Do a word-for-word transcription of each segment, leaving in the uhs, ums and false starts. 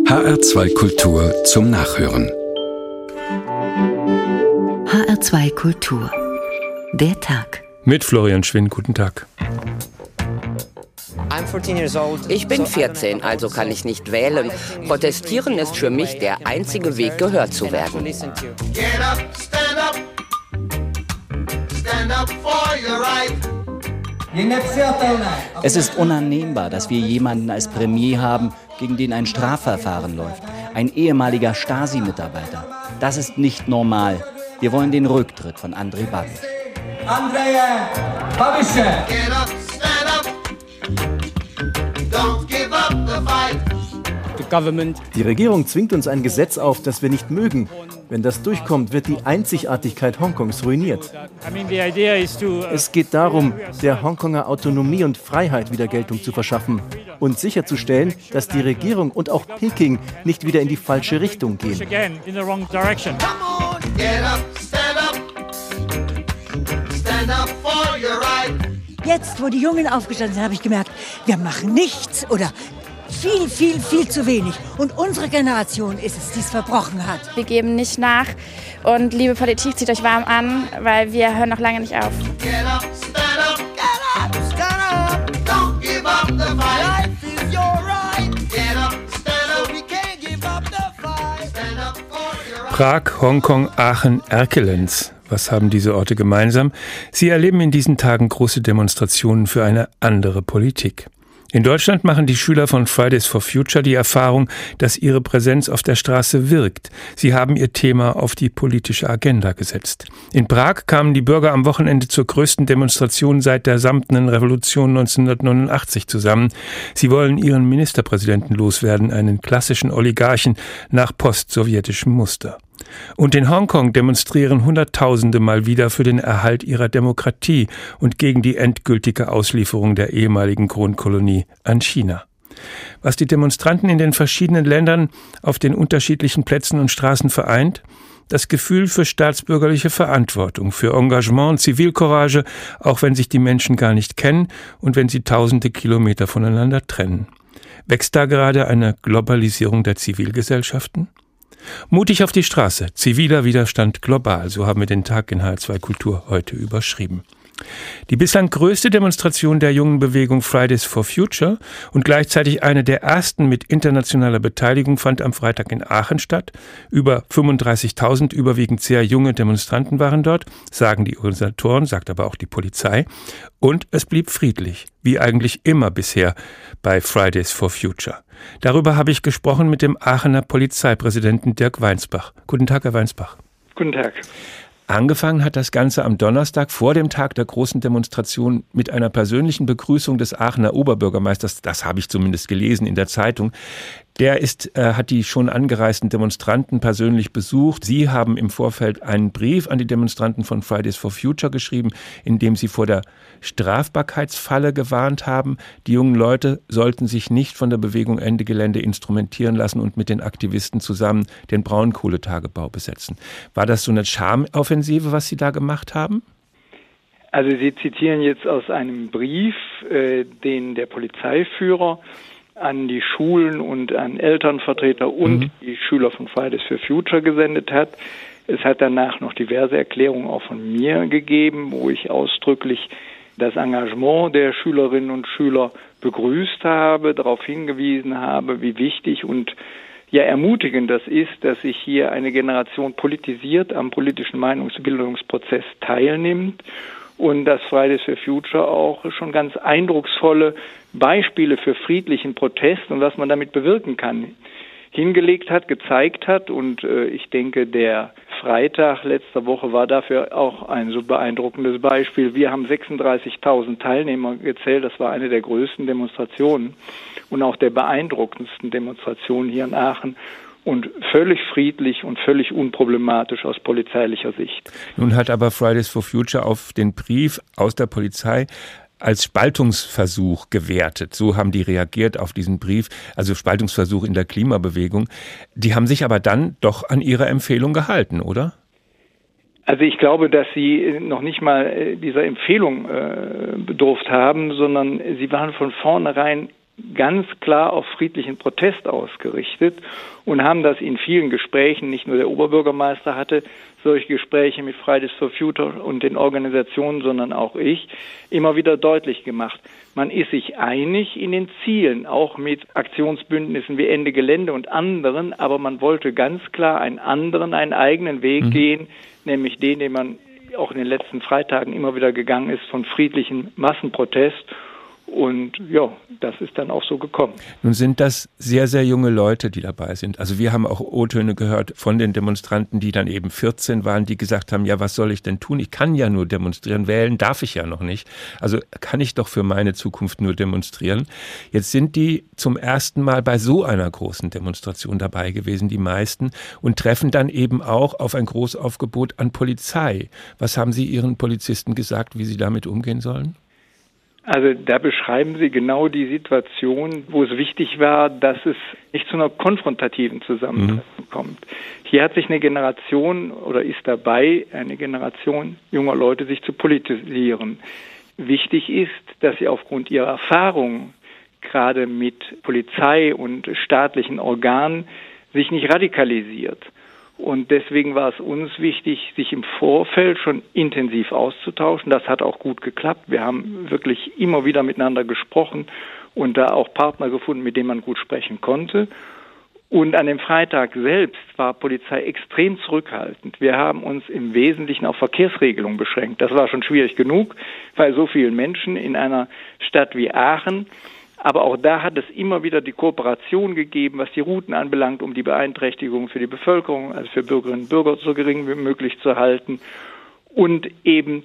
H R zwei Kultur zum Nachhören. H R zwei Kultur. Der Tag. Mit Florian Schwinn, guten Tag. Ich bin vierzehn, also kann ich nicht wählen. Protestieren ist für mich der einzige Weg, gehört zu werden. Es ist unannehmbar, dass wir jemanden als Premier haben, gegen den ein Strafverfahren läuft. Ein ehemaliger Stasi-Mitarbeiter. Das ist nicht normal. Wir wollen den Rücktritt von Andrej Babiš. Andrej Babiš! Get up, stand up. Don't give up the fight. Die Regierung zwingt uns ein Gesetz auf, das wir nicht mögen. Wenn das durchkommt, wird die Einzigartigkeit Hongkongs ruiniert. Es geht darum, der Hongkonger Autonomie und Freiheit wieder Geltung zu verschaffen und sicherzustellen, dass die Regierung und auch Peking nicht wieder in die falsche Richtung gehen. Jetzt, wo die Jungen aufgestanden sind, habe ich gemerkt, wir machen nichts oder viel, viel, viel zu wenig. Und unsere Generation ist es, die es verbrochen hat. Wir geben nicht nach. Und liebe Politik, zieht euch warm an, weil wir hören noch lange nicht auf. Prag, Hongkong, Aachen, Erkelenz. Was haben diese Orte gemeinsam? Sie erleben in diesen Tagen große Demonstrationen für eine andere Politik. In Deutschland machen die Schüler von Fridays for Future die Erfahrung, dass ihre Präsenz auf der Straße wirkt. Sie haben ihr Thema auf die politische Agenda gesetzt. In Prag kamen die Bürger am Wochenende zur größten Demonstration seit der Samtenen Revolution neunzehnhundertneunundachtzig zusammen. Sie wollen ihren Ministerpräsidenten loswerden, einen klassischen Oligarchen nach postsowjetischem Muster. Und in Hongkong demonstrieren Hunderttausende mal wieder für den Erhalt ihrer Demokratie und gegen die endgültige Auslieferung der ehemaligen Kronkolonie an China. Was die Demonstranten in den verschiedenen Ländern auf den unterschiedlichen Plätzen und Straßen vereint? Das Gefühl für staatsbürgerliche Verantwortung, für Engagement und Zivilcourage, auch wenn sich die Menschen gar nicht kennen und wenn sie tausende Kilometer voneinander trennen. Wächst da gerade eine Globalisierung der Zivilgesellschaften? Mutig auf die Straße, ziviler Widerstand global, so haben wir den Tag in H R zwei Kultur heute überschrieben. Die bislang größte Demonstration der jungen Bewegung Fridays for Future und gleichzeitig eine der ersten mit internationaler Beteiligung fand am Freitag in Aachen statt. Über fünfunddreißigtausend überwiegend sehr junge Demonstranten waren dort, sagen die Organisatoren, sagt aber auch die Polizei. Und es blieb friedlich, wie eigentlich immer bisher bei Fridays for Future. Darüber habe ich gesprochen mit dem Aachener Polizeipräsidenten Dirk Weinsbach. Guten Tag, Herr Weinsbach. Guten Tag. Angefangen hat das Ganze am Donnerstag vor dem Tag der großen Demonstration mit einer persönlichen Begrüßung des Aachener Oberbürgermeisters. Das habe ich zumindest gelesen in der Zeitung. Der ist, äh, hat die schon angereisten Demonstranten persönlich besucht. Sie haben im Vorfeld einen Brief an die Demonstranten von Fridays for Future geschrieben, in dem sie vor der Strafbarkeitsfalle gewarnt haben. Die jungen Leute sollten sich nicht von der Bewegung Ende Gelände instrumentieren lassen und mit den Aktivisten zusammen den Braunkohletagebau besetzen. War das so eine Charmoffensive, was Sie da gemacht haben? Also Sie zitieren jetzt aus einem Brief, äh, den der Polizeiführer an die Schulen und an Elternvertreter und mhm. die Schüler von Fridays for Future gesendet hat. Es hat danach noch diverse Erklärungen auch von mir gegeben, wo ich ausdrücklich das Engagement der Schülerinnen und Schüler begrüßt habe, darauf hingewiesen habe, wie wichtig und ja ermutigend das ist, dass sich hier eine Generation politisiert am politischen Meinungsbildungsprozess teilnimmt und dass Fridays for Future auch schon ganz eindrucksvolle Beispiele für friedlichen Protest und was man damit bewirken kann hingelegt hat, gezeigt hat. Und äh, ich denke, der Freitag letzter Woche war dafür auch ein so beeindruckendes Beispiel. Wir haben sechsunddreißigtausend Teilnehmer gezählt. Das war eine der größten Demonstrationen und auch der beeindruckendsten Demonstrationen hier in Aachen. Und völlig friedlich und völlig unproblematisch aus polizeilicher Sicht. Nun hat aber Fridays for Future auf den Brief aus der Polizei als Spaltungsversuch gewertet. So haben die reagiert auf diesen Brief, also Spaltungsversuch in der Klimabewegung. Die haben sich aber dann doch an ihre Empfehlung gehalten, oder? Also ich glaube, dass sie noch nicht mal dieser Empfehlung äh, bedurft haben, sondern sie waren von vornherein ganz klar auf friedlichen Protest ausgerichtet und haben das in vielen Gesprächen, nicht nur der Oberbürgermeister hatte solche Gespräche mit Fridays for Future und den Organisationen, sondern auch ich, immer wieder deutlich gemacht. Man ist sich einig in den Zielen, auch mit Aktionsbündnissen wie Ende Gelände und anderen, aber man wollte ganz klar einen anderen, einen eigenen Weg mhm. gehen, nämlich den, den man auch in den letzten Freitagen immer wieder gegangen ist, von friedlichem Massenprotest. Und ja, das ist dann auch so gekommen. Nun sind das sehr, sehr junge Leute, die dabei sind. Also wir haben auch O-Töne gehört von den Demonstranten, die dann eben vierzehn waren, die gesagt haben, ja, was soll ich denn tun? Ich kann ja nur demonstrieren, wählen darf ich ja noch nicht. Also kann ich doch für meine Zukunft nur demonstrieren. Jetzt sind die zum ersten Mal bei so einer großen Demonstration dabei gewesen, die meisten, und treffen dann eben auch auf ein Großaufgebot an Polizei. Was haben Sie Ihren Polizisten gesagt, wie sie damit umgehen sollen? Also da beschreiben Sie genau die Situation, wo es wichtig war, dass es nicht zu einer konfrontativen Zusammentreffen mhm. kommt. Hier hat sich eine Generation oder ist dabei, eine Generation junger Leute sich zu politisieren. Wichtig ist, dass sie aufgrund ihrer Erfahrung, gerade mit Polizei und staatlichen Organen, sich nicht radikalisiert. Und deswegen war es uns wichtig, sich im Vorfeld schon intensiv auszutauschen. Das hat auch gut geklappt. Wir haben wirklich immer wieder miteinander gesprochen und da auch Partner gefunden, mit denen man gut sprechen konnte. Und an dem Freitag selbst war Polizei extrem zurückhaltend. Wir haben uns im Wesentlichen auf Verkehrsregelungen beschränkt. Das war schon schwierig genug, bei so vielen Menschen in einer Stadt wie Aachen. Aber auch da hat es immer wieder die Kooperation gegeben, was die Routen anbelangt, um die Beeinträchtigung für die Bevölkerung, also für Bürgerinnen und Bürger, so gering wie möglich zu halten. Und eben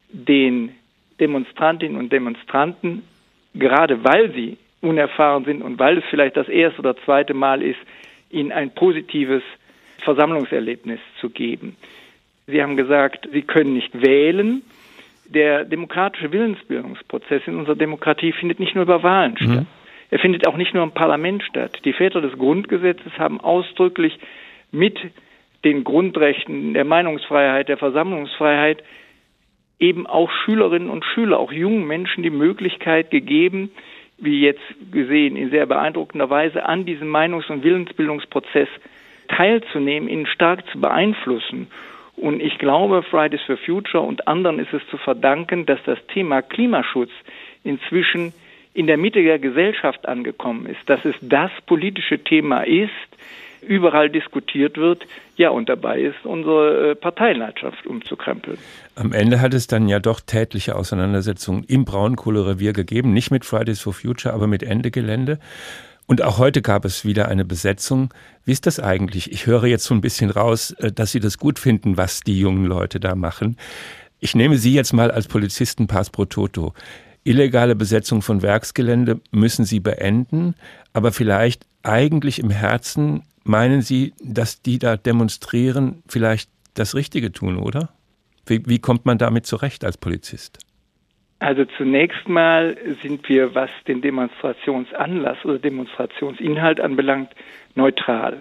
den Demonstrantinnen und Demonstranten, gerade weil sie unerfahren sind und weil es vielleicht das erste oder zweite Mal ist, ihnen ein positives Versammlungserlebnis zu geben. Sie haben gesagt, sie können nicht wählen. Der demokratische Willensbildungsprozess in unserer Demokratie findet nicht nur über Wahlen statt. Mhm. Er findet auch nicht nur im Parlament statt. Die Väter des Grundgesetzes haben ausdrücklich mit den Grundrechten der Meinungsfreiheit, der Versammlungsfreiheit eben auch Schülerinnen und Schüler, auch jungen Menschen die Möglichkeit gegeben, wie jetzt gesehen in sehr beeindruckender Weise, an diesem Meinungs- und Willensbildungsprozess teilzunehmen, ihn stark zu beeinflussen. Und ich glaube, Fridays for Future und anderen ist es zu verdanken, dass das Thema Klimaschutz inzwischen in der Mitte der Gesellschaft angekommen ist, dass es das politische Thema ist, überall diskutiert wird, ja, und dabei ist unsere Parteienlandschaft umzukrempeln. Am Ende hat es dann ja doch tätliche Auseinandersetzungen im Braunkohlerevier gegeben, nicht mit Fridays for Future, aber mit Ende Gelände. Und auch heute gab es wieder eine Besetzung. Wie ist das eigentlich? Ich höre jetzt so ein bisschen raus, dass Sie das gut finden, was die jungen Leute da machen. Ich nehme Sie jetzt mal als Polizisten pass pro toto. Illegale Besetzung von Werksgelände müssen Sie beenden, aber vielleicht eigentlich im Herzen meinen Sie, dass die da demonstrieren, vielleicht das Richtige tun, oder? Wie, wie kommt man damit zurecht als Polizist? Also zunächst mal sind wir, was den Demonstrationsanlass oder Demonstrationsinhalt anbelangt, neutral.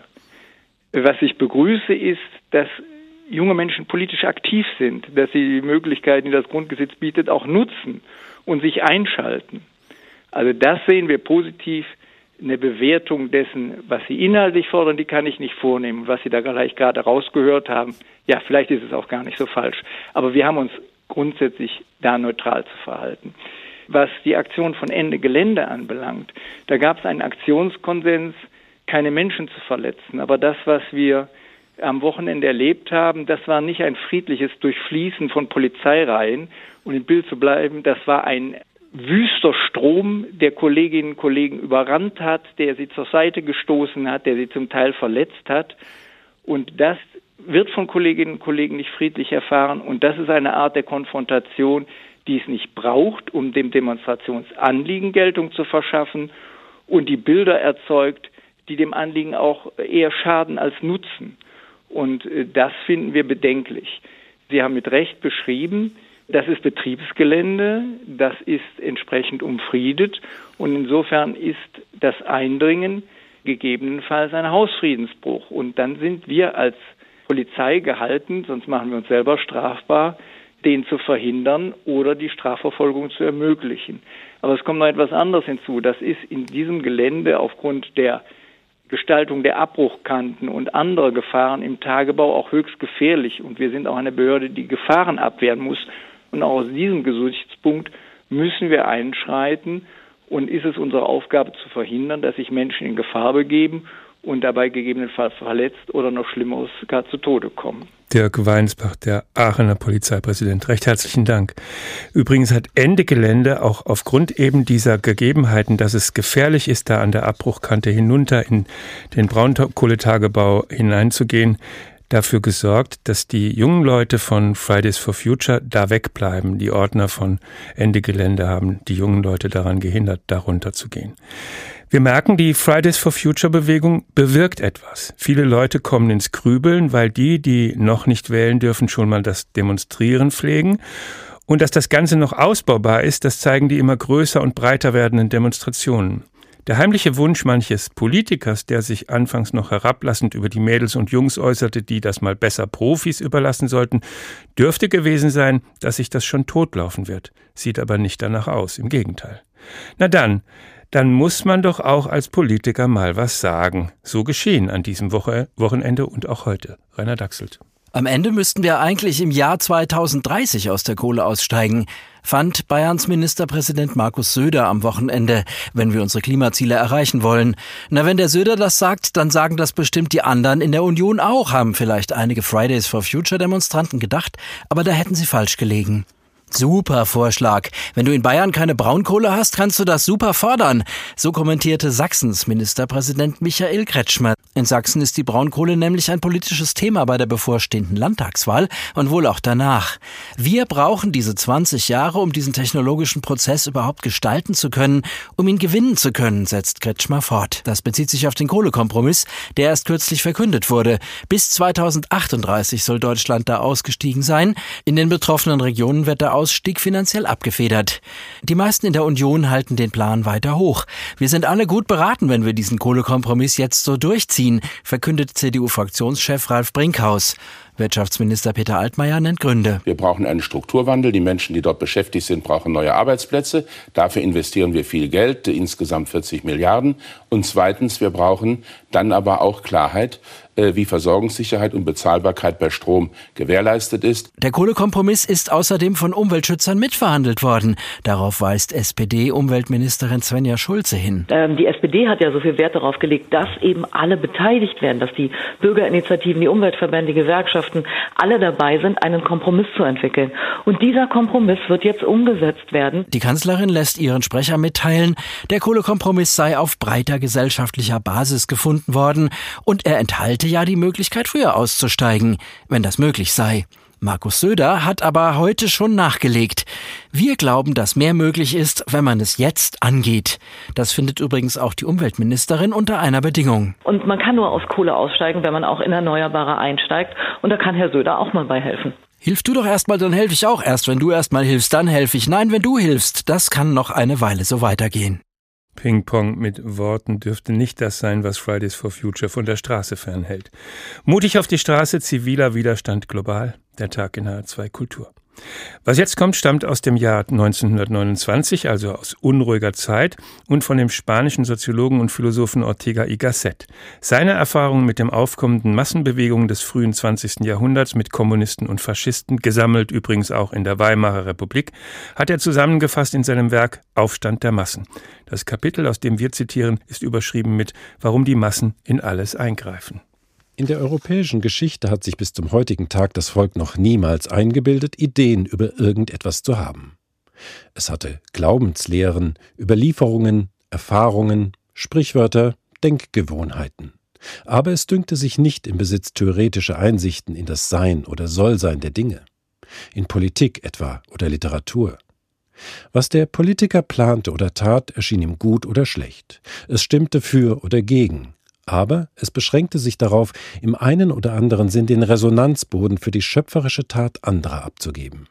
Was ich begrüße, ist, dass junge Menschen politisch aktiv sind, dass sie die Möglichkeiten, die das Grundgesetz bietet, auch nutzen und sich einschalten. Also das sehen wir positiv. Eine Bewertung dessen, was Sie inhaltlich fordern, die kann ich nicht vornehmen. Was Sie da gleich gerade rausgehört haben, ja, vielleicht ist es auch gar nicht so falsch. Aber wir haben uns grundsätzlich da neutral zu verhalten. Was die Aktion von Ende Gelände anbelangt, da gab es einen Aktionskonsens, keine Menschen zu verletzen. Aber das, was wir am Wochenende erlebt haben, das war nicht ein friedliches Durchfließen von Polizeireihen. Und im Bild zu bleiben, das war ein wüster Strom, der Kolleginnen und Kollegen überrannt hat, der sie zur Seite gestoßen hat, der sie zum Teil verletzt hat. Und das wird von Kolleginnen und Kollegen nicht friedlich erfahren. Und das ist eine Art der Konfrontation, die es nicht braucht, um dem Demonstrationsanliegen Geltung zu verschaffen und die Bilder erzeugt, die dem Anliegen auch eher schaden als nutzen. Und das finden wir bedenklich. Sie haben mit Recht beschrieben, das ist Betriebsgelände, das ist entsprechend umfriedet und insofern ist das Eindringen gegebenenfalls ein Hausfriedensbruch. Und dann sind wir als Polizei gehalten, sonst machen wir uns selber strafbar, den zu verhindern oder die Strafverfolgung zu ermöglichen. Aber es kommt noch etwas anderes hinzu. Das ist in diesem Gelände aufgrund der Gestaltung der Abbruchkanten und anderer Gefahren im Tagebau auch höchst gefährlich. Und wir sind auch eine Behörde, die Gefahren abwehren muss. Und auch aus diesem Gesichtspunkt müssen wir einschreiten. Und ist es unsere Aufgabe zu verhindern, dass sich Menschen in Gefahr begeben und dabei gegebenenfalls verletzt oder noch Schlimmeres gar zu Tode kommen. Dirk Weinsbach, der Aachener Polizeipräsident. Recht herzlichen Dank. Übrigens hat Ende Gelände auch aufgrund eben dieser Gegebenheiten, dass es gefährlich ist, da an der Abbruchkante hinunter in den Braunkohletagebau hineinzugehen, dafür gesorgt, dass die jungen Leute von Fridays for Future da wegbleiben. Die Ordner von Ende Gelände haben die jungen Leute daran gehindert, da runterzugehen. Wir merken, die Fridays for Future Bewegung bewirkt etwas. Viele Leute kommen ins Grübeln, weil die, die noch nicht wählen dürfen, schon mal das Demonstrieren pflegen. Und dass das Ganze noch ausbaubar ist, das zeigen die immer größer und breiter werdenden Demonstrationen. Der heimliche Wunsch manches Politikers, der sich anfangs noch herablassend über die Mädels und Jungs äußerte, die das mal besser Profis überlassen sollten, dürfte gewesen sein, dass sich das schon totlaufen wird. Sieht aber nicht danach aus, im Gegenteil. Na dann, dann muss man doch auch als Politiker mal was sagen. So geschehen an diesem Woche, Wochenende und auch heute. Rainer Dachselt. Am Ende müssten wir eigentlich im Jahr zweitausenddreißig aus der Kohle aussteigen, fand Bayerns Ministerpräsident Markus Söder am Wochenende, wenn wir unsere Klimaziele erreichen wollen. Na, wenn der Söder das sagt, dann sagen das bestimmt die anderen in der Union auch, haben vielleicht einige Fridays for Future Demonstranten gedacht, aber da hätten sie falsch gelegen. Super Vorschlag. Wenn du in Bayern keine Braunkohle hast, kannst du das super fordern. So kommentierte Sachsens Ministerpräsident Michael Kretschmer. In Sachsen ist die Braunkohle nämlich ein politisches Thema bei der bevorstehenden Landtagswahl und wohl auch danach. Wir brauchen diese zwanzig Jahre, um diesen technologischen Prozess überhaupt gestalten zu können, um ihn gewinnen zu können, setzt Kretschmer fort. Das bezieht sich auf den Kohlekompromiss, der erst kürzlich verkündet wurde. Bis zweitausendachtunddreißig soll Deutschland da ausgestiegen sein. In den betroffenen Regionen wird der Ausstieg finanziell abgefedert. Die meisten in der Union halten den Plan weiter hoch. Wir sind alle gut beraten, wenn wir diesen Kohlekompromiss jetzt so durchziehen, verkündet C D U-Fraktionschef Ralf Brinkhaus. Wirtschaftsminister Peter Altmaier nennt Gründe. Wir brauchen einen Strukturwandel. Die Menschen, die dort beschäftigt sind, brauchen neue Arbeitsplätze. Dafür investieren wir viel Geld, insgesamt vierzig Milliarden. Und zweitens, wir brauchen dann aber auch Klarheit, wie Versorgungssicherheit und Bezahlbarkeit bei Strom gewährleistet ist. Der Kohlekompromiss ist außerdem von Umweltschützern mitverhandelt worden. Darauf weist S P D-Umweltministerin Svenja Schulze hin. Ähm, die S P D hat ja so viel Wert darauf gelegt, dass eben alle beteiligt werden, dass die Bürgerinitiativen, die Umweltverbände, die Gewerkschaften alle dabei sind, einen Kompromiss zu entwickeln. Und dieser Kompromiss wird jetzt umgesetzt werden. Die Kanzlerin lässt ihren Sprecher mitteilen, der Kohlekompromiss sei auf breiter gesellschaftlicher Basis gefunden worden und er enthalte ja die Möglichkeit, früher auszusteigen, wenn das möglich sei. Markus Söder hat aber heute schon nachgelegt. Wir glauben, dass mehr möglich ist, wenn man es jetzt angeht. Das findet übrigens auch die Umweltministerin unter einer Bedingung. Und man kann nur aus Kohle aussteigen, wenn man auch in Erneuerbare einsteigt. Und da kann Herr Söder auch mal bei helfen. Hilf du doch erstmal, dann helfe ich auch. Erst wenn du erstmal hilfst, dann helfe ich. Nein, wenn du hilfst. Das kann noch eine Weile so weitergehen. Ping-Pong mit Worten dürfte nicht das sein, was Fridays for Future von der Straße fernhält. Mutig auf die Straße, ziviler Widerstand global. Der Tag in H R zwei Kultur. Was jetzt kommt, stammt aus dem Jahr neunzehnhundertneunundzwanzig, also aus unruhiger Zeit, und von dem spanischen Soziologen und Philosophen Ortega y Gasset. Seine Erfahrungen mit den aufkommenden Massenbewegungen des frühen zwanzigsten Jahrhunderts mit Kommunisten und Faschisten, gesammelt übrigens auch in der Weimarer Republik, hat er zusammengefasst in seinem Werk Aufstand der Massen. Das Kapitel, aus dem wir zitieren, ist überschrieben mit »Warum die Massen in alles eingreifen«. In der europäischen Geschichte hat sich bis zum heutigen Tag das Volk noch niemals eingebildet, Ideen über irgendetwas zu haben. Es hatte Glaubenslehren, Überlieferungen, Erfahrungen, Sprichwörter, Denkgewohnheiten. Aber es dünkte sich nicht im Besitz theoretischer Einsichten in das Sein oder Sollsein der Dinge. In Politik etwa oder Literatur. Was der Politiker plante oder tat, erschien ihm gut oder schlecht. Es stimmte für oder gegen. Aber es beschränkte sich darauf, im einen oder anderen Sinn den Resonanzboden für die schöpferische Tat anderer abzugeben.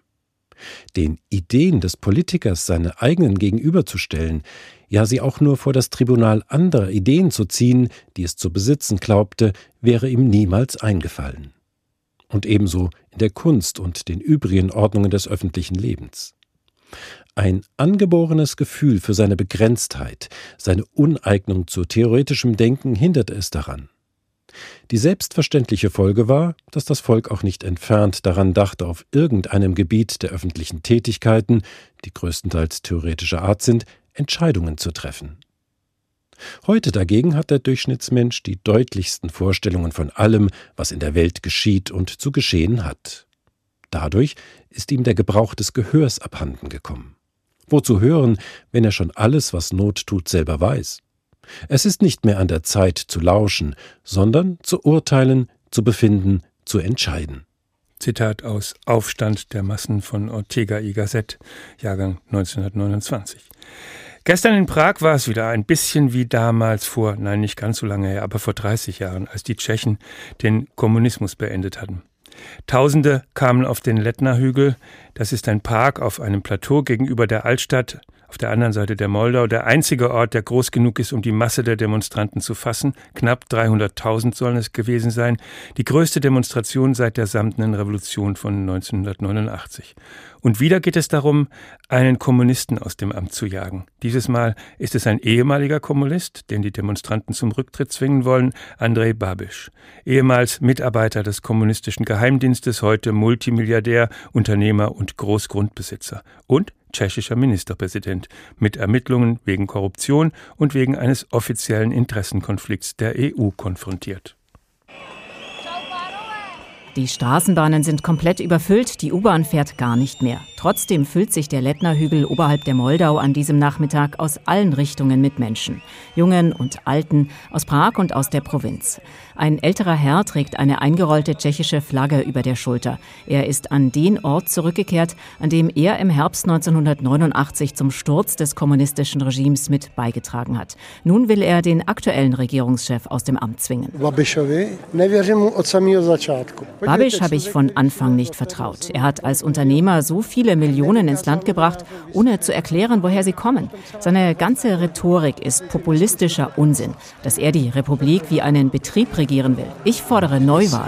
Den Ideen des Politikers seine eigenen gegenüberzustellen, ja sie auch nur vor das Tribunal anderer Ideen zu ziehen, die es zu besitzen glaubte, wäre ihm niemals eingefallen. und ebenso in der Kunst und den übrigen Ordnungen des öffentlichen Lebens. Ein angeborenes Gefühl für seine Begrenztheit, seine Uneignung zu theoretischem Denken hinderte es daran. Die selbstverständliche Folge war, dass das Volk auch nicht entfernt daran dachte, auf irgendeinem Gebiet der öffentlichen Tätigkeiten, die größtenteils theoretischer Art sind, Entscheidungen zu treffen. Heute dagegen hat der Durchschnittsmensch die deutlichsten Vorstellungen von allem, was in der Welt geschieht und zu geschehen hat. Dadurch ist ihm der Gebrauch des Gehörs abhanden gekommen. Wozu hören, wenn er schon alles, was Not tut, selber weiß? Es ist nicht mehr an der Zeit zu lauschen, sondern zu urteilen, zu befinden, zu entscheiden. Zitat aus Aufstand der Massen von Ortega y Gasset, Jahrgang neunzehnhundertneunundzwanzig. Gestern in Prag war es wieder ein bisschen wie damals vor, nein, nicht ganz so lange her, aber vor dreißig Jahren, als die Tschechen den Kommunismus beendet hatten. Tausende kamen auf den Lettner-Hügel. Das ist ein Park auf einem Plateau gegenüber der Altstadt, auf der anderen Seite der Moldau, der einzige Ort, der groß genug ist, um die Masse der Demonstranten zu fassen. Knapp dreihunderttausend sollen es gewesen sein. Die größte Demonstration seit der Samtenen Revolution von neunzehnhundertneunundachtzig. Und wieder geht es darum, einen Kommunisten aus dem Amt zu jagen. Dieses Mal ist es ein ehemaliger Kommunist, den die Demonstranten zum Rücktritt zwingen wollen, Andrej Babiš. Ehemals Mitarbeiter des kommunistischen Geheimdienstes, heute Multimilliardär, Unternehmer und Großgrundbesitzer. Und tschechischer Ministerpräsident mit Ermittlungen wegen Korruption und wegen eines offiziellen Interessenkonflikts der E U konfrontiert. Die Straßenbahnen sind komplett überfüllt, die U-Bahn fährt gar nicht mehr. Trotzdem füllt sich der Lettner-Hügel oberhalb der Moldau an diesem Nachmittag aus allen Richtungen mit Menschen. Jungen und Alten, aus Prag und aus der Provinz. Ein älterer Herr trägt eine eingerollte tschechische Flagge über der Schulter. Er ist an den Ort zurückgekehrt, an dem er im Herbst neunzehnhundertneunundachtzig zum Sturz des kommunistischen Regimes mit beigetragen hat. Nun will er den aktuellen Regierungschef aus dem Amt zwingen. Babiš habe ich von Anfang nicht vertraut. Er hat als Unternehmer so viele Millionen ins Land gebracht, ohne zu erklären, woher sie kommen. Seine ganze Rhetorik ist populistischer Unsinn, dass er die Republik wie einen Betrieb regieren will. Ich fordere Neuwahl.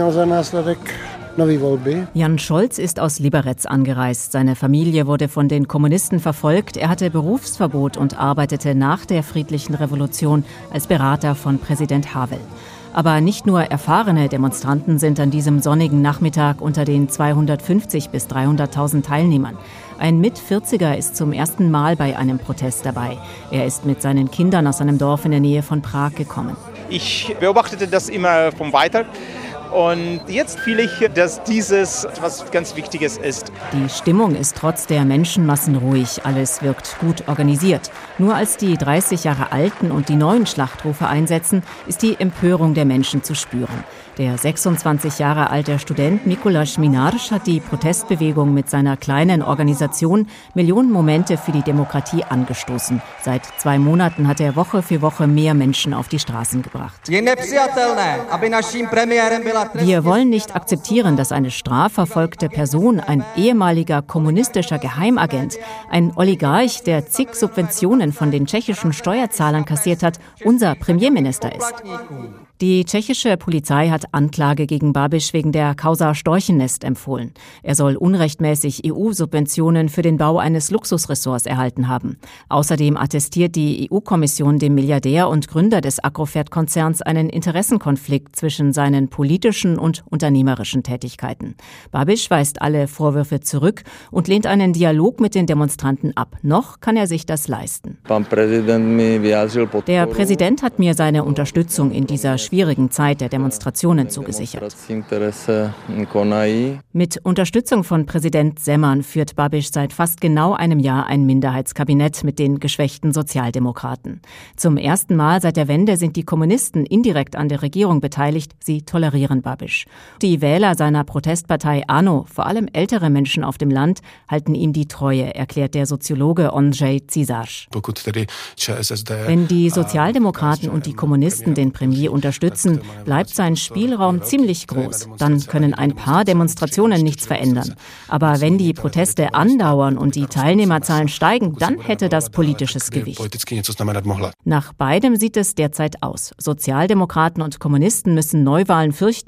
Jan Scholz ist aus Liberec angereist. Seine Familie wurde von den Kommunisten verfolgt. Er hatte Berufsverbot und arbeitete nach der friedlichen Revolution als Berater von Präsident Havel. Aber nicht nur erfahrene Demonstranten sind an diesem sonnigen Nachmittag unter den zweihundertfünfzig bis dreihunderttausend Teilnehmern. Ein Mit-vierziger ist zum ersten Mal bei einem Protest dabei. Er ist mit seinen Kindern aus einem Dorf in der Nähe von Prag gekommen. Ich beobachtete das immer von weiter. Und jetzt fühle ich, dass dieses etwas ganz Wichtiges ist. Die Stimmung ist trotz der Menschenmassen ruhig. Alles wirkt gut organisiert. Nur als die dreißig Jahre alten und die neuen Schlachtrufe einsetzen, ist die Empörung der Menschen zu spüren. Der sechsundzwanzig Jahre alte Student Mikuláš Mlynář hat die Protestbewegung mit seiner kleinen Organisation Millionen Momente für die Demokratie angestoßen. Seit zwei Monaten hat er Woche für Woche mehr Menschen auf die Straßen gebracht. Wir wollen nicht akzeptieren, dass eine strafverfolgte Person, ein ehemaliger kommunistischer Geheimagent, ein Oligarch, der zig Subventionen von den tschechischen Steuerzahlern kassiert hat, unser Premierminister ist. Die tschechische Polizei hat Anklage gegen Babiš wegen der Causa Storchennest empfohlen. Er soll unrechtmäßig E U-Subventionen für den Bau eines Luxusressorts erhalten haben. Außerdem attestiert die E U-Kommission dem Milliardär und Gründer des Agrofert-Konzerns einen Interessenkonflikt zwischen seinen politischen und unternehmerischen Tätigkeiten. Babiš weist alle Vorwürfe zurück und lehnt einen Dialog mit den Demonstranten ab. Noch kann er sich das leisten. Der Präsident hat mir seine Unterstützung in dieser schwierigen Zeit der Demonstrationen zugesichert. Mit Unterstützung von Präsident Zeman führt Babiš seit fast genau einem Jahr ein Minderheitskabinett mit den geschwächten Sozialdemokraten. Zum ersten Mal seit der Wende sind die Kommunisten indirekt an der Regierung beteiligt. Sie tolerieren Babiš. Die Wähler seiner Protestpartei ANO, vor allem ältere Menschen auf dem Land, halten ihm die Treue, erklärt der Soziologe Ondřej Císař. Wenn die Sozialdemokraten und die Kommunisten den Premier unterstützen, bleibt sein Spielraum ziemlich groß. Dann können ein paar Demonstrationen nichts verändern. Aber wenn die Proteste andauern und die Teilnehmerzahlen steigen, dann hätte das politisches Gewicht. Nach beidem sieht es derzeit aus. Sozialdemokraten und Kommunisten müssen Neuwahlen fürchten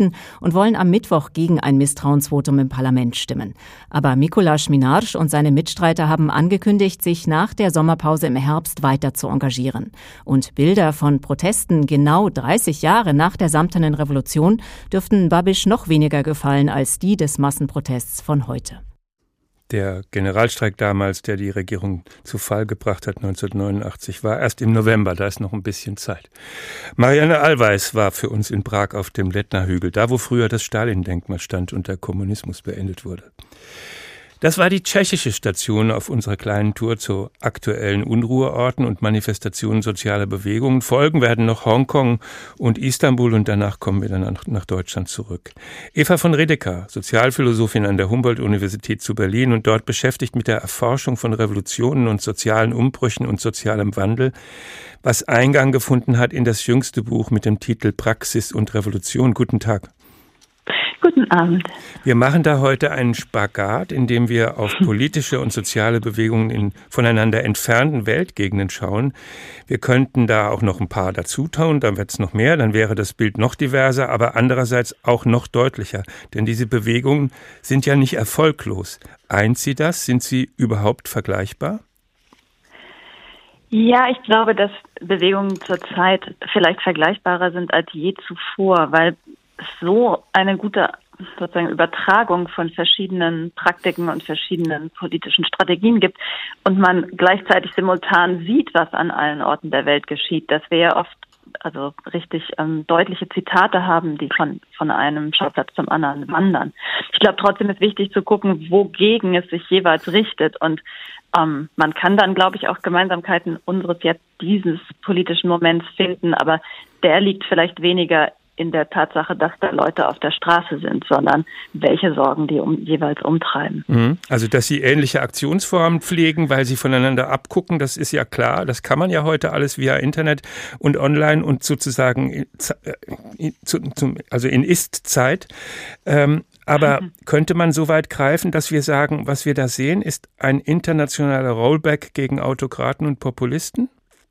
verzichten und wollen am Mittwoch gegen ein Misstrauensvotum im Parlament stimmen. Aber Mikuláš Minář und seine Mitstreiter haben angekündigt, sich nach der Sommerpause im Herbst weiter zu engagieren. Und Bilder von Protesten genau dreißig Jahre nach der Samtenen Revolution dürften Babiš noch weniger gefallen als die des Massenprotests von heute. Der Generalstreik damals, der die Regierung zu Fall gebracht hat, neunzehnhundertneunundachtzig, war erst im November, da ist noch ein bisschen Zeit. Marianne Allweis war für uns in Prag auf dem Letna-Hügel, da wo früher das Stalin-Denkmal stand und der Kommunismus beendet wurde. Das war die tschechische Station auf unserer kleinen Tour zu aktuellen Unruheorten und Manifestationen sozialer Bewegungen. Folgen werden noch Hongkong und Istanbul und danach kommen wir dann nach Deutschland zurück. Eva von Redeker, Sozialphilosophin an der Humboldt-Universität zu Berlin und dort beschäftigt mit der Erforschung von Revolutionen und sozialen Umbrüchen und sozialem Wandel, was Eingang gefunden hat in das jüngste Buch mit dem Titel Praxis und Revolution. Guten Tag. Guten Abend. Wir machen da heute einen Spagat, indem wir auf politische und soziale Bewegungen in voneinander entfernten Weltgegenden schauen. Wir könnten da auch noch ein paar dazu tun, dann wird es noch mehr, dann wäre das Bild noch diverser, aber andererseits auch noch deutlicher. Denn diese Bewegungen sind ja nicht erfolglos. Eint sie das? Sind sie überhaupt vergleichbar? Ja, ich glaube, dass Bewegungen zurzeit vielleicht vergleichbarer sind als je zuvor, weil so eine gute sozusagen Übertragung von verschiedenen Praktiken und verschiedenen politischen Strategien gibt und man gleichzeitig simultan sieht, was an allen Orten der Welt geschieht, dass wir ja oft also richtig ähm, deutliche Zitate haben, die von von einem Schauplatz zum anderen wandern. Ich glaube, trotzdem ist wichtig zu gucken, wogegen es sich jeweils richtet und ähm, man kann dann, glaube ich, auch Gemeinsamkeiten unseres jetzt dieses politischen Moments finden, aber der liegt vielleicht weniger in der Tatsache, dass da Leute auf der Straße sind, sondern welche Sorgen die um, jeweils umtreiben. Also, dass sie ähnliche Aktionsformen pflegen, weil sie voneinander abgucken, das ist ja klar. Das kann man ja heute alles via Internet und online und sozusagen, also in Ist-Zeit. Aber könnte man so weit greifen, dass wir sagen, was wir da sehen, ist ein internationaler Rollback gegen Autokraten und Populisten?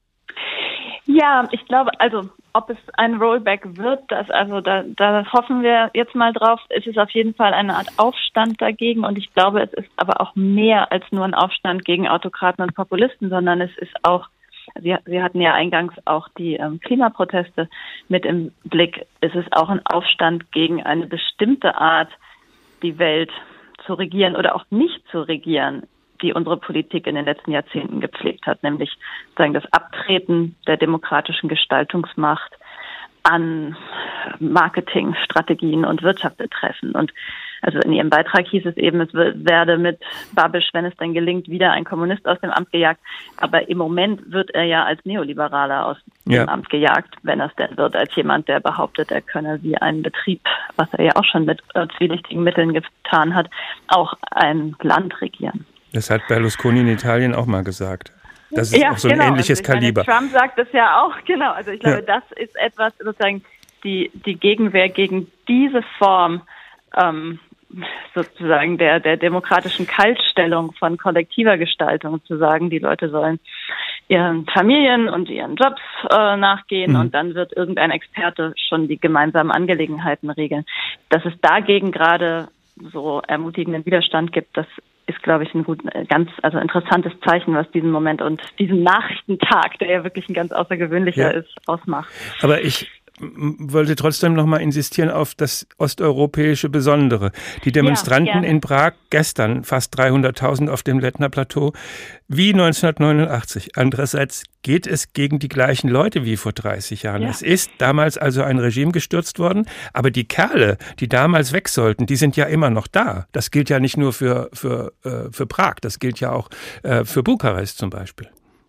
Ja, ich glaube, also ob es ein Rollback wird, das also da, da hoffen wir jetzt mal drauf. Es ist auf jeden Fall eine Art Aufstand dagegen und ich glaube, es ist aber auch mehr als nur ein Aufstand gegen Autokraten und Populisten, sondern es ist auch, Sie, Sie hatten ja eingangs auch die ähm, Klimaproteste mit im Blick. Es ist auch ein Aufstand gegen eine bestimmte Art, die Welt zu regieren oder auch nicht zu regieren, die unsere Politik in den letzten Jahrzehnten gepflegt hat, nämlich sagen das Abtreten der demokratischen Gestaltungsmacht an Marketingstrategien und Wirtschaft betreffen. Und also in Ihrem Beitrag hieß es eben, es werde mit Babiš, wenn es dann gelingt, wieder ein Kommunist aus dem Amt gejagt. Aber im Moment wird er ja als Neoliberaler aus ja. dem Amt gejagt, wenn es denn wird, als jemand, der behauptet, er könne wie ein Betrieb, was er ja auch schon mit äh, zwielichtigen Mitteln getan hat, auch ein Land regieren. Das hat Berlusconi in Italien auch mal gesagt. Das ist ja, auch so ein genau. ähnliches also Kaliber. Meine, Trump sagt das ja auch, genau. Also ich glaube, ja. das ist etwas, sozusagen die, die Gegenwehr gegen diese Form ähm, sozusagen der, der demokratischen Kaltstellung von kollektiver Gestaltung, zu sagen, die Leute sollen ihren Familien und ihren Jobs äh, nachgehen mhm. und dann wird irgendein Experte schon die gemeinsamen Angelegenheiten regeln. Dass es dagegen gerade so ermutigenden Widerstand gibt, das ist, glaube ich, ein gut, ganz also interessantes Zeichen, was diesen Moment und diesen Nachrichtentag, der ja wirklich ein ganz außergewöhnlicher ja. ist, ausmacht. Aber ich wollte trotzdem noch mal insistieren auf das osteuropäische Besondere. Die Demonstranten ja, in Prag gestern, fast dreihunderttausend auf dem Lettner Plateau, wie neunzehnhundertneunundachtzig. Andererseits geht es gegen die gleichen Leute wie vor dreißig Jahren. Ja. Es ist damals also ein Regime gestürzt worden, aber die Kerle, die damals weg sollten, die sind ja immer noch da. Das gilt ja nicht nur für, für, äh, für Prag, das gilt ja auch äh, für Bukarest zum Beispiel.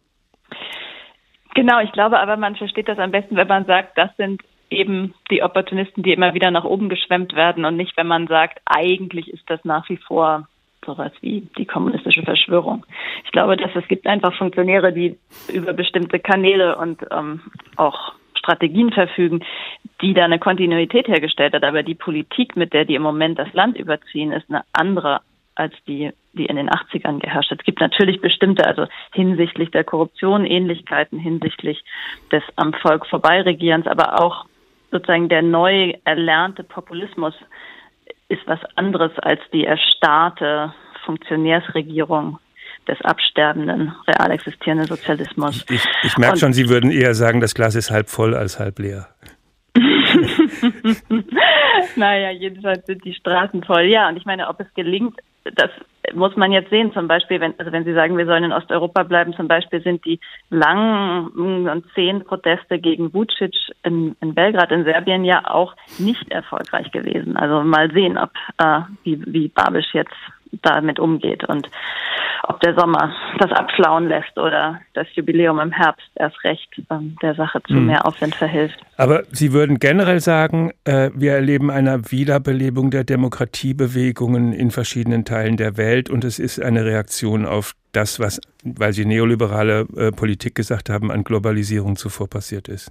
Genau, ich glaube aber, man versteht das am besten, wenn man sagt, das sind eben die Opportunisten, die immer wieder nach oben geschwemmt werden und nicht, wenn man sagt, eigentlich ist das nach wie vor sowas wie die kommunistische Verschwörung. Ich glaube, dass es gibt einfach Funktionäre, die über bestimmte Kanäle und ähm, auch Strategien verfügen, die da eine Kontinuität hergestellt hat. Aber die Politik, mit der die im Moment das Land überziehen, ist eine andere als die, die in den achtzigern geherrscht hat. Es gibt natürlich bestimmte, also hinsichtlich der Korruption Ähnlichkeiten, hinsichtlich des am Volk Vorbeiregierens, aber auch sozusagen der neu erlernte Populismus ist was anderes als die erstarrte Funktionärsregierung des absterbenden, real existierenden Sozialismus. Ich, ich merke schon, Sie würden eher sagen, das Glas ist halb voll als halb leer. Naja, jedenfalls sind die Straßen voll. Ja, und ich meine, ob es gelingt, das muss man jetzt sehen. Zum Beispiel, wenn, also wenn Sie sagen, wir sollen in Osteuropa bleiben, zum Beispiel sind die langen und zehn Proteste gegen Vučić in, in Belgrad in Serbien ja auch nicht erfolgreich gewesen. Also mal sehen, ob äh, wie, wie Babiš jetzt damit umgeht und ob der Sommer das abflauen lässt oder das Jubiläum im Herbst erst recht ähm, der Sache zu hm. mehr Aufwind verhilft. Aber Sie würden generell sagen, äh, wir erleben eine Wiederbelebung der Demokratiebewegungen in verschiedenen Teilen der Welt und es ist eine Reaktion auf das, was, weil Sie neoliberale äh, Politik gesagt haben, an Globalisierung zuvor passiert ist.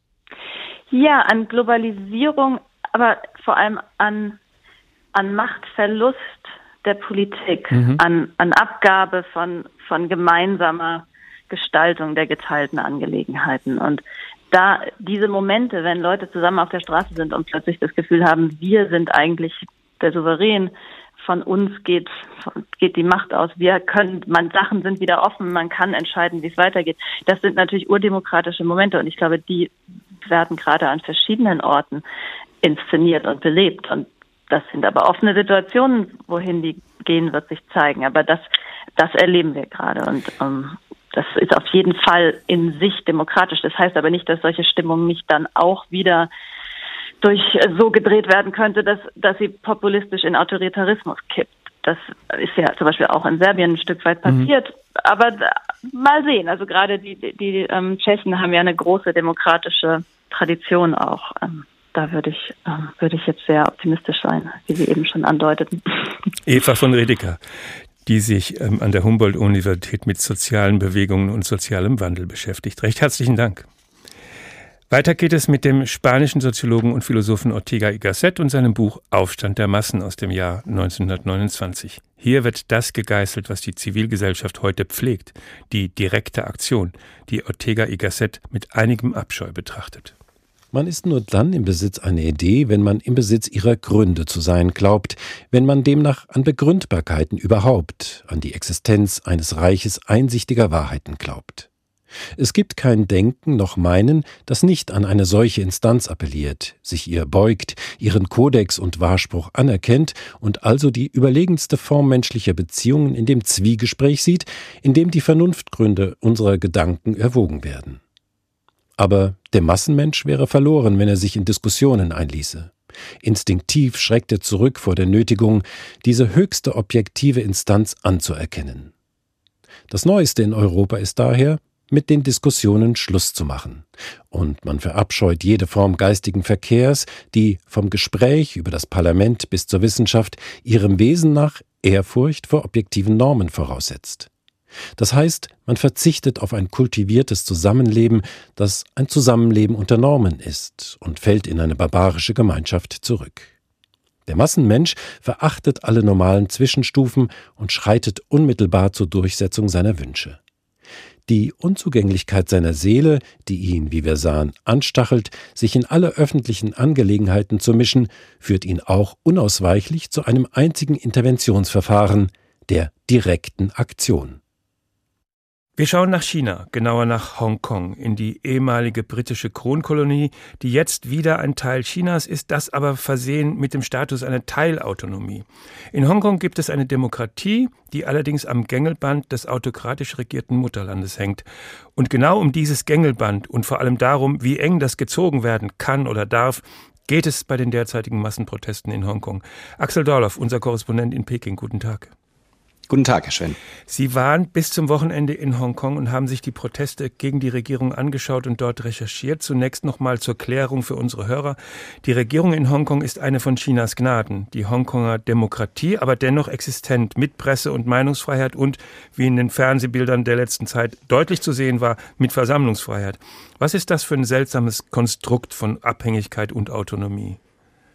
Ja, an Globalisierung, aber vor allem an, an Machtverlust der Politik, mhm. an, an Abgabe von, von gemeinsamer Gestaltung der geteilten Angelegenheiten. Und da diese Momente, wenn Leute zusammen auf der Straße sind und plötzlich das Gefühl haben, wir sind eigentlich der Souverän, von uns geht, geht die Macht aus, wir können, man, Sachen sind wieder offen, man kann entscheiden, wie es weitergeht. Das sind natürlich urdemokratische Momente und ich glaube, die werden gerade an verschiedenen Orten inszeniert und belebt. Und das sind aber offene Situationen, wohin die gehen, wird sich zeigen. Aber das, das erleben wir gerade und ähm, das ist auf jeden Fall in sich demokratisch. Das heißt aber nicht, dass solche Stimmung nicht dann auch wieder durch so gedreht werden könnte, dass, dass sie populistisch in Autoritarismus kippt. Das ist ja zum Beispiel auch in Serbien ein Stück weit passiert. Mhm. Aber da, mal sehen. Also gerade die, die, die ähm, Tschechen haben ja eine große demokratische Tradition auch. Ähm, Da würde ich, äh, würde ich jetzt sehr optimistisch sein, wie Sie eben schon andeuteten. Eva von Redeker, die sich ähm, an der Humboldt-Universität mit sozialen Bewegungen und sozialem Wandel beschäftigt. Recht herzlichen Dank. Weiter geht es mit dem spanischen Soziologen und Philosophen Ortega y Gasset und seinem Buch Aufstand der Massen aus dem Jahr neunzehnhundertneunundzwanzig. Hier wird das gegeißelt, was die Zivilgesellschaft heute pflegt, die direkte Aktion, die Ortega y Gasset mit einigem Abscheu betrachtet. Man ist nur dann im Besitz einer Idee, wenn man im Besitz ihrer Gründe zu sein glaubt, wenn man demnach an Begründbarkeiten überhaupt, an die Existenz eines Reiches einsichtiger Wahrheiten glaubt. Es gibt kein Denken noch Meinen, das nicht an eine solche Instanz appelliert, sich ihr beugt, ihren Kodex und Wahrspruch anerkennt und also die überlegenste Form menschlicher Beziehungen in dem Zwiegespräch sieht, in dem die Vernunftgründe unserer Gedanken erwogen werden. Aber der Massenmensch wäre verloren, wenn er sich in Diskussionen einließe. Instinktiv schreckt er zurück vor der Nötigung, diese höchste objektive Instanz anzuerkennen. Das Neueste in Europa ist daher, mit den Diskussionen Schluss zu machen. Und man verabscheut jede Form geistigen Verkehrs, die vom Gespräch über das Parlament bis zur Wissenschaft ihrem Wesen nach Ehrfurcht vor objektiven Normen voraussetzt. Das heißt, man verzichtet auf ein kultiviertes Zusammenleben, das ein Zusammenleben unter Normen ist und fällt in eine barbarische Gemeinschaft zurück. Der Massenmensch verachtet alle normalen Zwischenstufen und schreitet unmittelbar zur Durchsetzung seiner Wünsche. Die Unzugänglichkeit seiner Seele, die ihn, wie wir sahen, anstachelt, sich in alle öffentlichen Angelegenheiten zu mischen, führt ihn auch unausweichlich zu einem einzigen Interventionsverfahren, der direkten Aktion. Wir schauen nach China, genauer nach Hongkong, in die ehemalige britische Kronkolonie, die jetzt wieder ein Teil Chinas ist, das aber versehen mit dem Status einer Teilautonomie. In Hongkong gibt es eine Demokratie, die allerdings am Gängelband des autokratisch regierten Mutterlandes hängt. Und genau um dieses Gängelband und vor allem darum, wie eng das gezogen werden kann oder darf, geht es bei den derzeitigen Massenprotesten in Hongkong. Axel Dorloff, unser Korrespondent in Peking, guten Tag. Guten Tag, Herr Schwenn. Sie waren bis zum Wochenende in Hongkong und haben sich die Proteste gegen die Regierung angeschaut und dort recherchiert. Zunächst nochmal zur Klärung für unsere Hörer. Die Regierung in Hongkong ist eine von Chinas Gnaden, die Hongkonger Demokratie, aber dennoch existent mit Presse- und Meinungsfreiheit und, wie in den Fernsehbildern der letzten Zeit deutlich zu sehen war, mit Versammlungsfreiheit. Was ist das für ein seltsames Konstrukt von Abhängigkeit und Autonomie?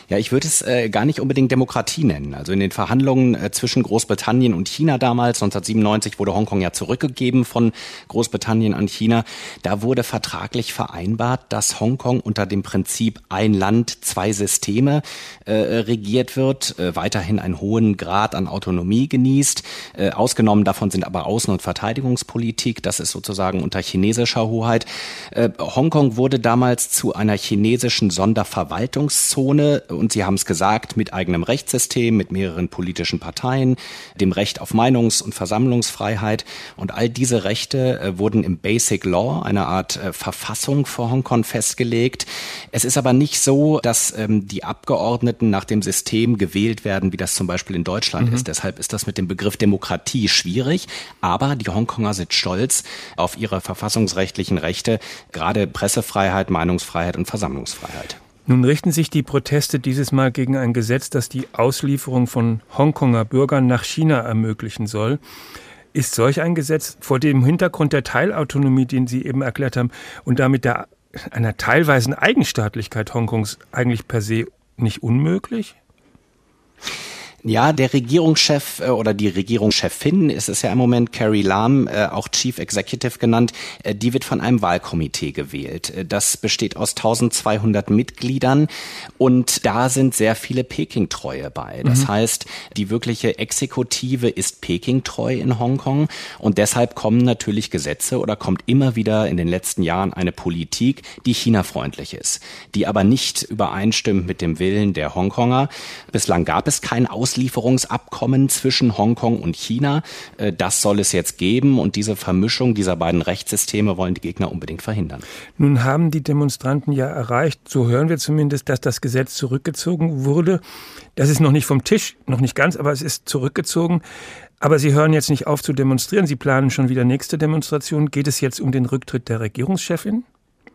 Ja, ich würde es äh, gar nicht unbedingt Demokratie nennen. Also in den Verhandlungen äh, zwischen Großbritannien und China damals, neunzehnhundertsiebenundneunzig, wurde Hongkong ja zurückgegeben von Großbritannien an China. Da wurde vertraglich vereinbart, dass Hongkong unter dem Prinzip ein Land, zwei Systeme äh, regiert wird, äh, weiterhin einen hohen Grad an Autonomie genießt. Äh, ausgenommen davon sind aber Außen- und Verteidigungspolitik. Das ist sozusagen unter chinesischer Hoheit. Äh, Hongkong wurde damals zu einer chinesischen Sonderverwaltungszone. Und Sie haben es gesagt, mit eigenem Rechtssystem, mit mehreren politischen Parteien, dem Recht auf Meinungs- und Versammlungsfreiheit. Und all diese Rechte äh, wurden im Basic Law, einer Art äh, Verfassung für Hongkong, festgelegt. Es ist aber nicht so, dass ähm, die Abgeordneten nach dem System gewählt werden, wie das zum Beispiel in Deutschland mhm. ist. Deshalb ist das mit dem Begriff Demokratie schwierig. Aber die Hongkonger sind stolz auf ihre verfassungsrechtlichen Rechte, gerade Pressefreiheit, Meinungsfreiheit und Versammlungsfreiheit. Nun richten sich die Proteste dieses Mal gegen ein Gesetz, das die Auslieferung von Hongkonger Bürgern nach China ermöglichen soll. Ist solch ein Gesetz vor dem Hintergrund der Teilautonomie, den Sie eben erklärt haben, und damit der, einer teilweisen Eigenstaatlichkeit Hongkongs eigentlich per se nicht unmöglich? Ja, der Regierungschef äh, oder die Regierungschefin ist es ja im Moment, Carrie Lam, äh, auch Chief Executive genannt, äh, die wird von einem Wahlkomitee gewählt. Äh, das besteht aus eintausendzweihundert Mitgliedern und da sind sehr viele Peking-Treue bei. Das mhm. heißt, die wirkliche Exekutive ist Peking-treu in Hongkong und deshalb kommen natürlich Gesetze oder kommt immer wieder in den letzten Jahren eine Politik, die China-freundlich ist, die aber nicht übereinstimmt mit dem Willen der Hongkonger. Bislang gab es kein Aus Auslieferungsabkommen zwischen Hongkong und China. Das soll es jetzt geben und diese Vermischung dieser beiden Rechtssysteme wollen die Gegner unbedingt verhindern. Nun haben die Demonstranten ja erreicht, so hören wir zumindest, dass das Gesetz zurückgezogen wurde. Das ist noch nicht vom Tisch, noch nicht ganz, aber es ist zurückgezogen. Aber Sie hören jetzt nicht auf zu demonstrieren, Sie planen schon wieder nächste Demonstrationen. Geht es jetzt um den Rücktritt der Regierungschefin?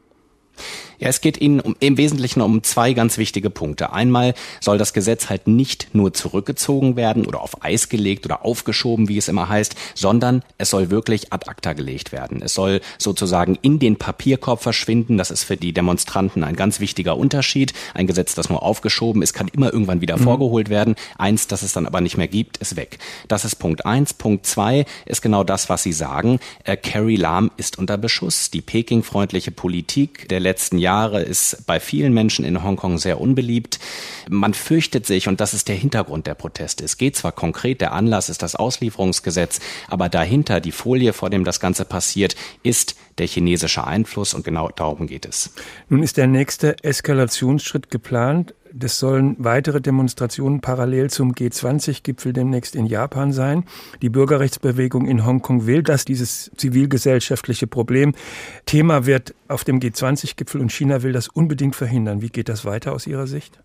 Ja, es geht Ihnen um, im Wesentlichen um zwei ganz wichtige Punkte. Einmal soll das Gesetz halt nicht nur zurückgezogen werden oder auf Eis gelegt oder aufgeschoben, wie es immer heißt, sondern es soll wirklich ad acta gelegt werden. Es soll sozusagen in den Papierkorb verschwinden. Das ist für die Demonstranten ein ganz wichtiger Unterschied. Ein Gesetz, das nur aufgeschoben ist, kann immer irgendwann wieder mhm. vorgeholt werden. Eins, das es dann aber nicht mehr gibt, ist weg. Das ist Punkt eins. Punkt zwei ist genau das, was Sie sagen. Äh, Carrie Lam ist unter Beschuss. Die Peking-freundliche Politik der letzten Jahre Jahre ist bei vielen Menschen in Hongkong sehr unbeliebt. Man fürchtet sich, und das ist der Hintergrund der Proteste. Es geht zwar konkret, der Anlass ist das Auslieferungsgesetz, aber dahinter, die Folie, vor dem das Ganze passiert, ist der chinesische Einfluss und genau darum geht es. Nun ist der nächste Eskalationsschritt geplant. Das sollen weitere Demonstrationen parallel zum G zwanzig Gipfel demnächst in Japan sein. Die Bürgerrechtsbewegung in Hongkong will, dass dieses zivilgesellschaftliche Problem Thema wird auf dem G zwanzig Gipfel und China will das unbedingt verhindern. Wie geht das weiter aus Ihrer Sicht?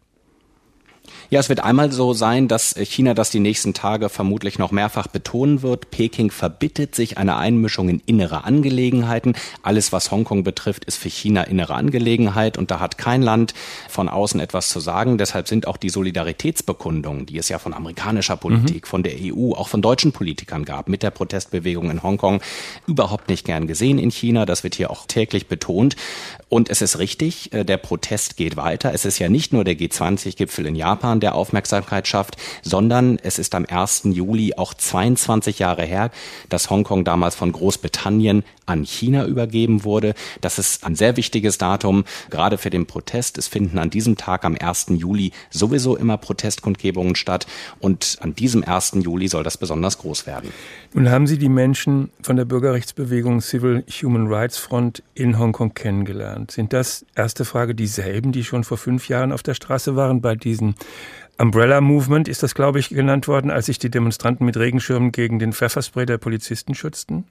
Ja, es wird einmal so sein, dass China das die nächsten Tage vermutlich noch mehrfach betonen wird. Peking verbittet sich eine Einmischung in innere Angelegenheiten. Alles, was Hongkong betrifft, ist für China innere Angelegenheit und da hat kein Land von außen etwas zu sagen. Deshalb sind auch die Solidaritätsbekundungen, die es ja von amerikanischer Politik, mhm. von der E U, auch von deutschen Politikern gab, mit der Protestbewegung in Hongkong, überhaupt nicht gern gesehen in China. Das wird hier auch täglich betont. Und es ist richtig, der Protest geht weiter. Es ist ja nicht nur der G zwanzig Gipfel in Japan, der Aufmerksamkeit schafft, sondern es ist am ersten Juli auch zweiundzwanzig Jahre her, dass Hongkong damals von Großbritannien an China übergeben wurde. Das ist ein sehr wichtiges Datum, gerade für den Protest. Es finden an diesem Tag am ersten Juli sowieso immer Protestkundgebungen statt und an diesem ersten Juli soll das besonders groß werden. Nun haben Sie die Menschen von der Bürgerrechtsbewegung Civil Human Rights Front in Hongkong kennengelernt. Sind das, erste Frage, dieselben, die schon vor fünf Jahren auf der Straße waren bei diesen Umbrella Movement, ist das, glaube ich, genannt worden, als sich die Demonstranten mit Regenschirmen gegen den Pfefferspray der Polizisten schützten?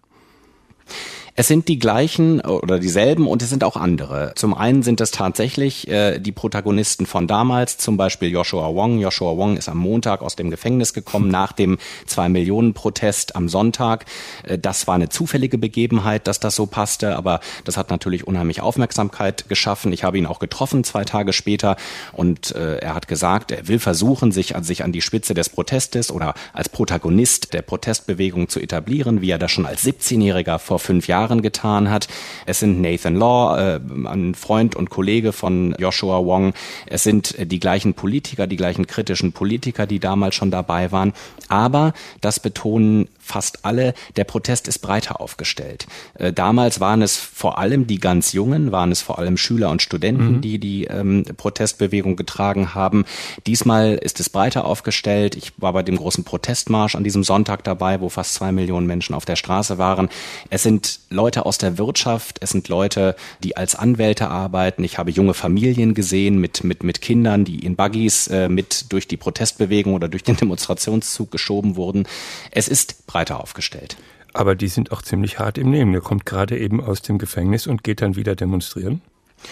Es sind die gleichen oder dieselben und es sind auch andere. Zum einen sind es tatsächlich äh, die Protagonisten von damals, zum Beispiel Joshua Wong. Joshua Wong ist am Montag aus dem Gefängnis gekommen nach dem Zwei-Millionen-Protest am Sonntag. Äh, das war eine zufällige Begebenheit, dass das so passte, aber das hat natürlich unheimlich Aufmerksamkeit geschaffen. Ich habe ihn auch getroffen zwei Tage später und äh, er hat gesagt, er will versuchen, sich an, sich an die Spitze des Protestes oder als Protagonist der Protestbewegung zu etablieren, wie er das schon als siebzehnjähriger vor fünf Jahren Jahren getan hat. Es sind Nathan Law, äh, ein Freund und Kollege von Joshua Wong. Es sind die gleichen Politiker, die gleichen kritischen Politiker, die damals schon dabei waren. Aber, das betonen fast alle, der Protest ist breiter aufgestellt. Äh, damals waren es vor allem die ganz Jungen, waren es vor allem Schüler und Studenten, mhm. die die ähm, Protestbewegung getragen haben. Diesmal ist es breiter aufgestellt. Ich war bei dem großen Protestmarsch an diesem Sonntag dabei, wo fast zwei Millionen Menschen auf der Straße waren. Es sind Leute aus der Wirtschaft, es sind Leute, die als Anwälte arbeiten. Ich habe junge Familien gesehen mit mit mit Kindern, die in Buggies äh, mit durch die Protestbewegung oder durch den Demonstrationszug geschoben wurden. Es ist breiter aufgestellt. Aber die sind auch ziemlich hart im Nehmen. Der kommt gerade eben aus dem Gefängnis und geht dann wieder demonstrieren.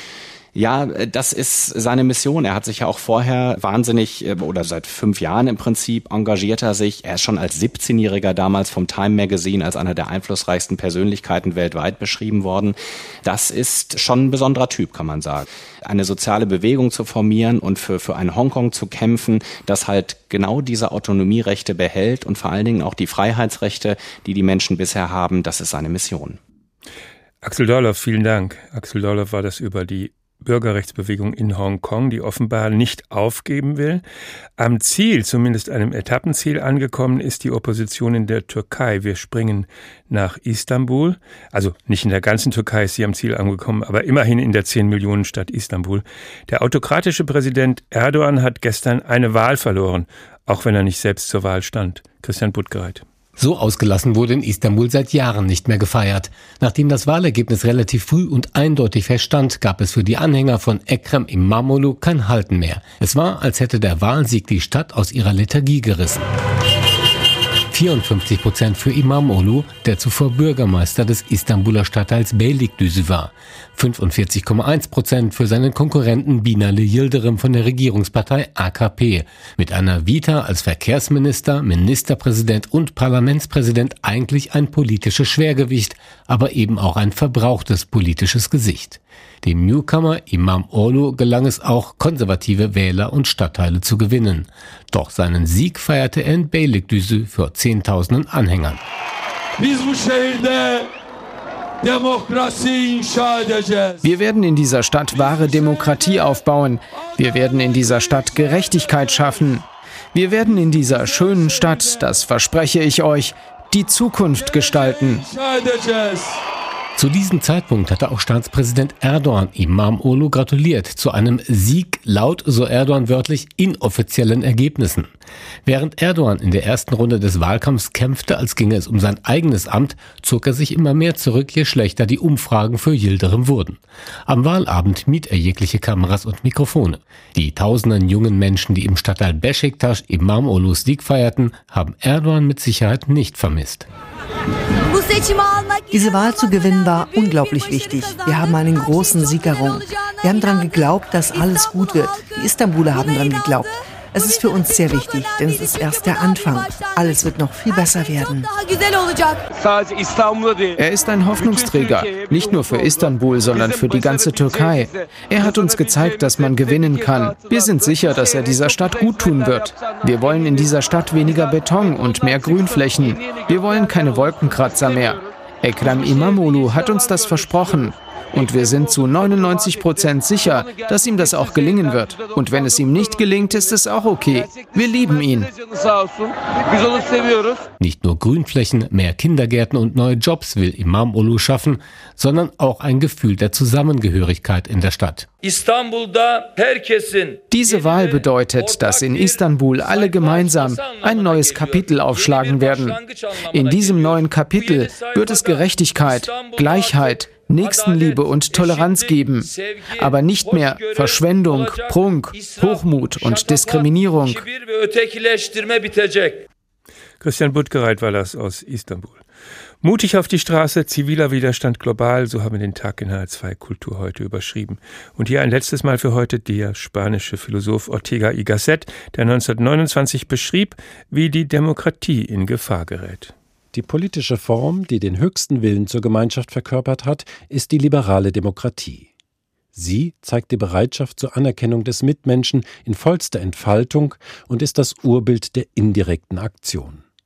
Ja, das ist seine Mission. Er hat sich ja auch vorher wahnsinnig oder seit fünf Jahren im Prinzip engagiert er sich. Er ist schon als siebzehnjähriger damals vom Time Magazine als einer der einflussreichsten Persönlichkeiten weltweit beschrieben worden. Das ist schon ein besonderer Typ, kann man sagen. Eine soziale Bewegung zu formieren und für, für ein Hongkong zu kämpfen, das halt genau diese Autonomierechte behält und vor allen Dingen auch die Freiheitsrechte, die die Menschen bisher haben, das ist seine Mission. Axel Dorloff, vielen Dank. Axel Dorloff war das über die Bürgerrechtsbewegung in Hongkong, die offenbar nicht aufgeben will. Am Ziel, zumindest einem Etappenziel angekommen, ist die Opposition in der Türkei. Wir springen nach Istanbul. Also nicht in der ganzen Türkei ist sie am Ziel angekommen, aber immerhin in der zehn Millionen Stadt Istanbul. Der autokratische Präsident Erdogan hat gestern eine Wahl verloren, auch wenn er nicht selbst zur Wahl stand. Christian Buttgereit. So ausgelassen wurde in Istanbul seit Jahren nicht mehr gefeiert. Nachdem das Wahlergebnis relativ früh und eindeutig feststand, gab es für die Anhänger von Ekrem İmamoğlu kein Halten mehr. Es war, als hätte der Wahlsieg die Stadt aus ihrer Lethargie gerissen. vierundfünfzig Prozent für İmamoğlu, der zuvor Bürgermeister des Istanbuler Stadtteils Beylikdüzü war. fünfundvierzig Komma eins Prozent für seinen Konkurrenten Binali Yıldırım von der Regierungspartei A K P. Mit einer Vita als Verkehrsminister, Ministerpräsident und Parlamentspräsident eigentlich ein politisches Schwergewicht, aber eben auch ein verbrauchtes politisches Gesicht. Dem Newcomer İmamoğlu gelang es auch, konservative Wähler und Stadtteile zu gewinnen. Doch seinen Sieg feierte er in Beylikdüzü vor Zehntausenden Anhängern. Wir werden in dieser Stadt wahre Demokratie aufbauen. Wir werden in dieser Stadt Gerechtigkeit schaffen. Wir werden in dieser schönen Stadt, das verspreche ich euch, die Zukunft gestalten. Zu diesem Zeitpunkt hatte auch Staatspräsident Erdogan İmamoğlu gratuliert zu einem Sieg laut, so Erdogan wörtlich, inoffiziellen Ergebnissen. Während Erdogan in der ersten Runde des Wahlkampfs kämpfte, als ginge es um sein eigenes Amt, zog er sich immer mehr zurück, je schlechter die Umfragen für Yıldırım wurden. Am Wahlabend mied er jegliche Kameras und Mikrofone. Die tausenden jungen Menschen, die im Stadtteil Beşiktaş İmamoğlu's Sieg feierten, haben Erdogan mit Sicherheit nicht vermisst. Diese Wahl zu gewinnen war unglaublich wichtig. Wir haben einen großen Sieg errungen. Wir haben daran geglaubt, dass alles gut wird. Die Istanbuler haben daran geglaubt. Es ist für uns sehr wichtig, denn es ist erst der Anfang. Alles wird noch viel besser werden. Er ist ein Hoffnungsträger, nicht nur für Istanbul, sondern für die ganze Türkei. Er hat uns gezeigt, dass man gewinnen kann. Wir sind sicher, dass er dieser Stadt gut tun wird. Wir wollen in dieser Stadt weniger Beton und mehr Grünflächen. Wir wollen keine Wolkenkratzer mehr. Ekrem İmamoğlu hat uns das versprochen. Und wir sind zu neunundneunzig Prozent sicher, dass ihm das auch gelingen wird. Und wenn es ihm nicht gelingt, ist es auch okay. Wir lieben ihn. Nicht nur Grünflächen, mehr Kindergärten und neue Jobs will İmamoğlu schaffen, sondern auch ein Gefühl der Zusammengehörigkeit in der Stadt. Diese Wahl bedeutet, dass in Istanbul alle gemeinsam ein neues Kapitel aufschlagen werden. In diesem neuen Kapitel wird es Gerechtigkeit, Gleichheit, Nächstenliebe und Toleranz geben, aber nicht mehr Verschwendung, Prunk, Hochmut und Diskriminierung. Christian Buttgereit war das aus Istanbul. Mutig auf die Straße, ziviler Widerstand global, so haben wir den Tag in H R zwei Kultur heute überschrieben. Und hier ein letztes Mal für heute der spanische Philosoph Ortega y Gasset, der neunzehnhundertneunundzwanzig beschrieb, wie die Demokratie in Gefahr gerät. Die politische Form, die den höchsten Willen zur Gemeinschaft verkörpert hat, ist die liberale Demokratie. Sie zeigt die Bereitschaft zur Anerkennung des Mitmenschen in vollster Entfaltung und ist das Urbild der indirekten Aktion.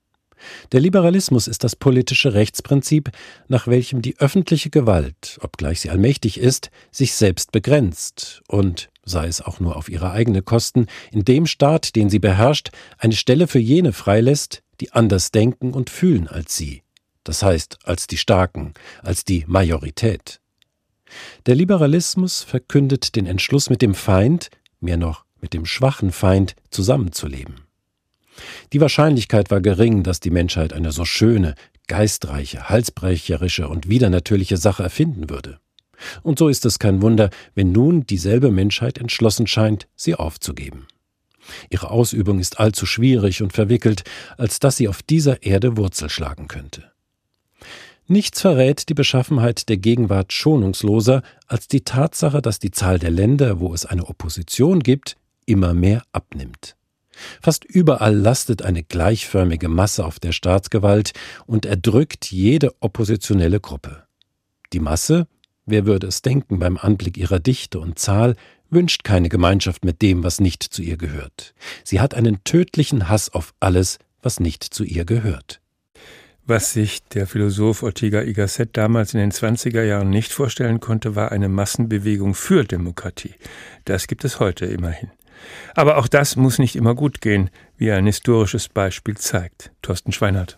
Der Liberalismus ist das politische Rechtsprinzip, nach welchem die öffentliche Gewalt, obgleich sie allmächtig ist, sich selbst begrenzt und, sei es auch nur auf ihre eigene Kosten, in dem Staat, den sie beherrscht, eine Stelle für jene freilässt, die anders denken und fühlen als sie, das heißt als die Starken, als die Majorität. Der Liberalismus verkündet den Entschluss, mit dem Feind, mehr noch mit dem schwachen Feind, zusammenzuleben. Die Wahrscheinlichkeit war gering, dass die Menschheit eine so schöne, geistreiche, halsbrecherische und widernatürliche Sache erfinden würde. Und so ist es kein Wunder, wenn nun dieselbe Menschheit entschlossen scheint, sie aufzugeben. Ihre Ausübung ist allzu schwierig und verwickelt, als dass sie auf dieser Erde Wurzel schlagen könnte. Nichts verrät die Beschaffenheit der Gegenwart schonungsloser als die Tatsache, dass die Zahl der Länder, wo es eine Opposition gibt, immer mehr abnimmt. Fast überall lastet eine gleichförmige Masse auf der Staatsgewalt und erdrückt jede oppositionelle Gruppe. Die Masse, wer würde es denken beim Anblick ihrer Dichte und Zahl, wünscht keine Gemeinschaft mit dem, was nicht zu ihr gehört. Sie hat einen tödlichen Hass auf alles, was nicht zu ihr gehört. Was sich der Philosoph Ortega y Gasset damals in den zwanziger Jahren nicht vorstellen konnte, war eine Massenbewegung für Demokratie. Das gibt es heute immerhin. Aber auch das muss nicht immer gut gehen, wie ein historisches Beispiel zeigt. Thorsten Schweinert.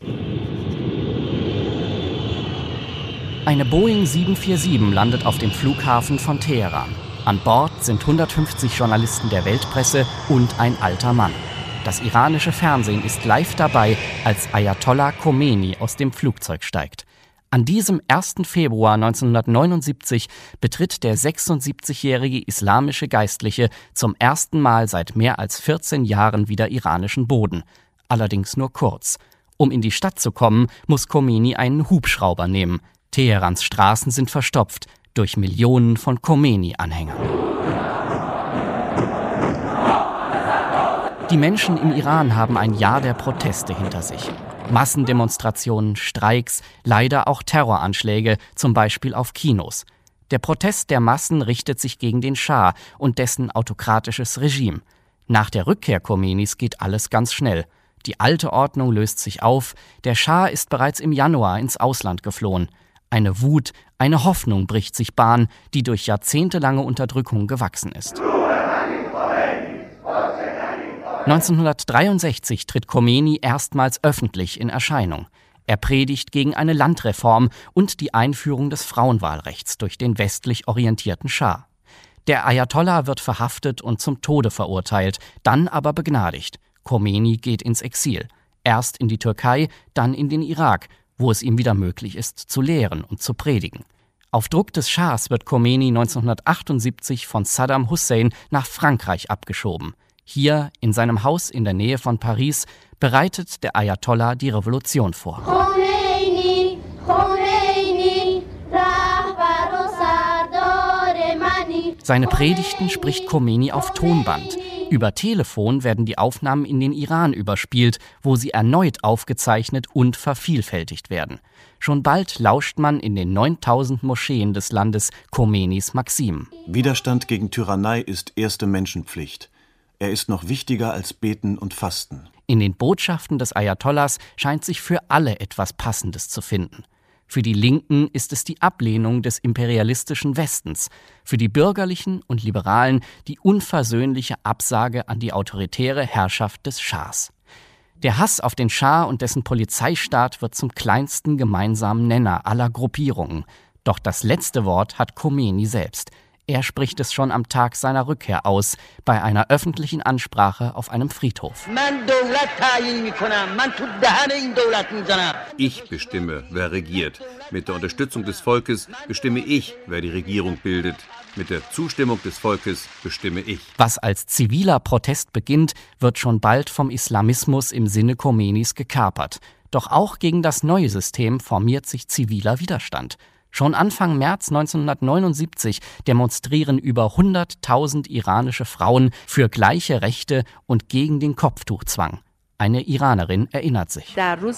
Eine Boeing sieben vier sieben landet auf dem Flughafen von Teheran. An Bord sind hundertfünfzig Journalisten der Weltpresse und ein alter Mann. Das iranische Fernsehen ist live dabei, als Ayatollah Khomeini aus dem Flugzeug steigt. An diesem ersten Februar neunzehnhundertneunundsiebzig betritt der sechsundsiebzigjährige islamische Geistliche zum ersten Mal seit mehr als vierzehn Jahren wieder iranischen Boden. Allerdings nur kurz. Um in die Stadt zu kommen, muss Khomeini einen Hubschrauber nehmen. Teherans Straßen sind verstopft durch Millionen von Khomeini-Anhängern. Die Menschen im Iran haben ein Jahr der Proteste hinter sich. Massendemonstrationen, Streiks, leider auch Terroranschläge, zum Beispiel auf Kinos. Der Protest der Massen richtet sich gegen den Schah und dessen autokratisches Regime. Nach der Rückkehr Khomeinis geht alles ganz schnell. Die alte Ordnung löst sich auf, der Schah ist bereits im Januar ins Ausland geflohen. Eine Wut, eine Hoffnung bricht sich Bahn, die durch jahrzehntelange Unterdrückung gewachsen ist. neunzehnhundertdreiundsechzig tritt Khomeini erstmals öffentlich in Erscheinung. Er predigt gegen eine Landreform und die Einführung des Frauenwahlrechts durch den westlich orientierten Schah. Der Ayatollah wird verhaftet und zum Tode verurteilt, dann aber begnadigt. Khomeini geht ins Exil. Erst in die Türkei, dann in den Irak, wo es ihm wieder möglich ist, zu lehren und zu predigen. Auf Druck des Schahs wird Khomeini neunzehnhundertachtundsiebzig von Saddam Hussein nach Frankreich abgeschoben. Hier, in seinem Haus in der Nähe von Paris, bereitet der Ayatollah die Revolution vor. Khomeini, Khomeini, Seine Predigten spricht Khomeini auf Tonband. Über Telefon werden die Aufnahmen in den Iran überspielt, wo sie erneut aufgezeichnet und vervielfältigt werden. Schon bald lauscht man in den neuntausend Moscheen des Landes Khomeinis Maximen. Widerstand gegen Tyrannei ist erste Menschenpflicht. Er ist noch wichtiger als Beten und Fasten. In den Botschaften des Ayatollahs scheint sich für alle etwas Passendes zu finden. Für die Linken ist es die Ablehnung des imperialistischen Westens, für die Bürgerlichen und Liberalen die unversöhnliche Absage an die autoritäre Herrschaft des Schahs. Der Hass auf den Schah und dessen Polizeistaat wird zum kleinsten gemeinsamen Nenner aller Gruppierungen. Doch das letzte Wort hat Khomeini selbst. Er spricht es schon am Tag seiner Rückkehr aus, bei einer öffentlichen Ansprache auf einem Friedhof. Ich bestimme, wer regiert. Mit der Unterstützung des Volkes bestimme ich, wer die Regierung bildet. Mit der Zustimmung des Volkes bestimme ich. Was als ziviler Protest beginnt, wird schon bald vom Islamismus im Sinne Khomeinis gekapert. Doch auch gegen das neue System formiert sich ziviler Widerstand. Schon Anfang März neunzehnhundertneunundsiebzig demonstrieren über hunderttausend iranische Frauen für gleiche Rechte und gegen den Kopftuchzwang. Eine Iranerin erinnert sich.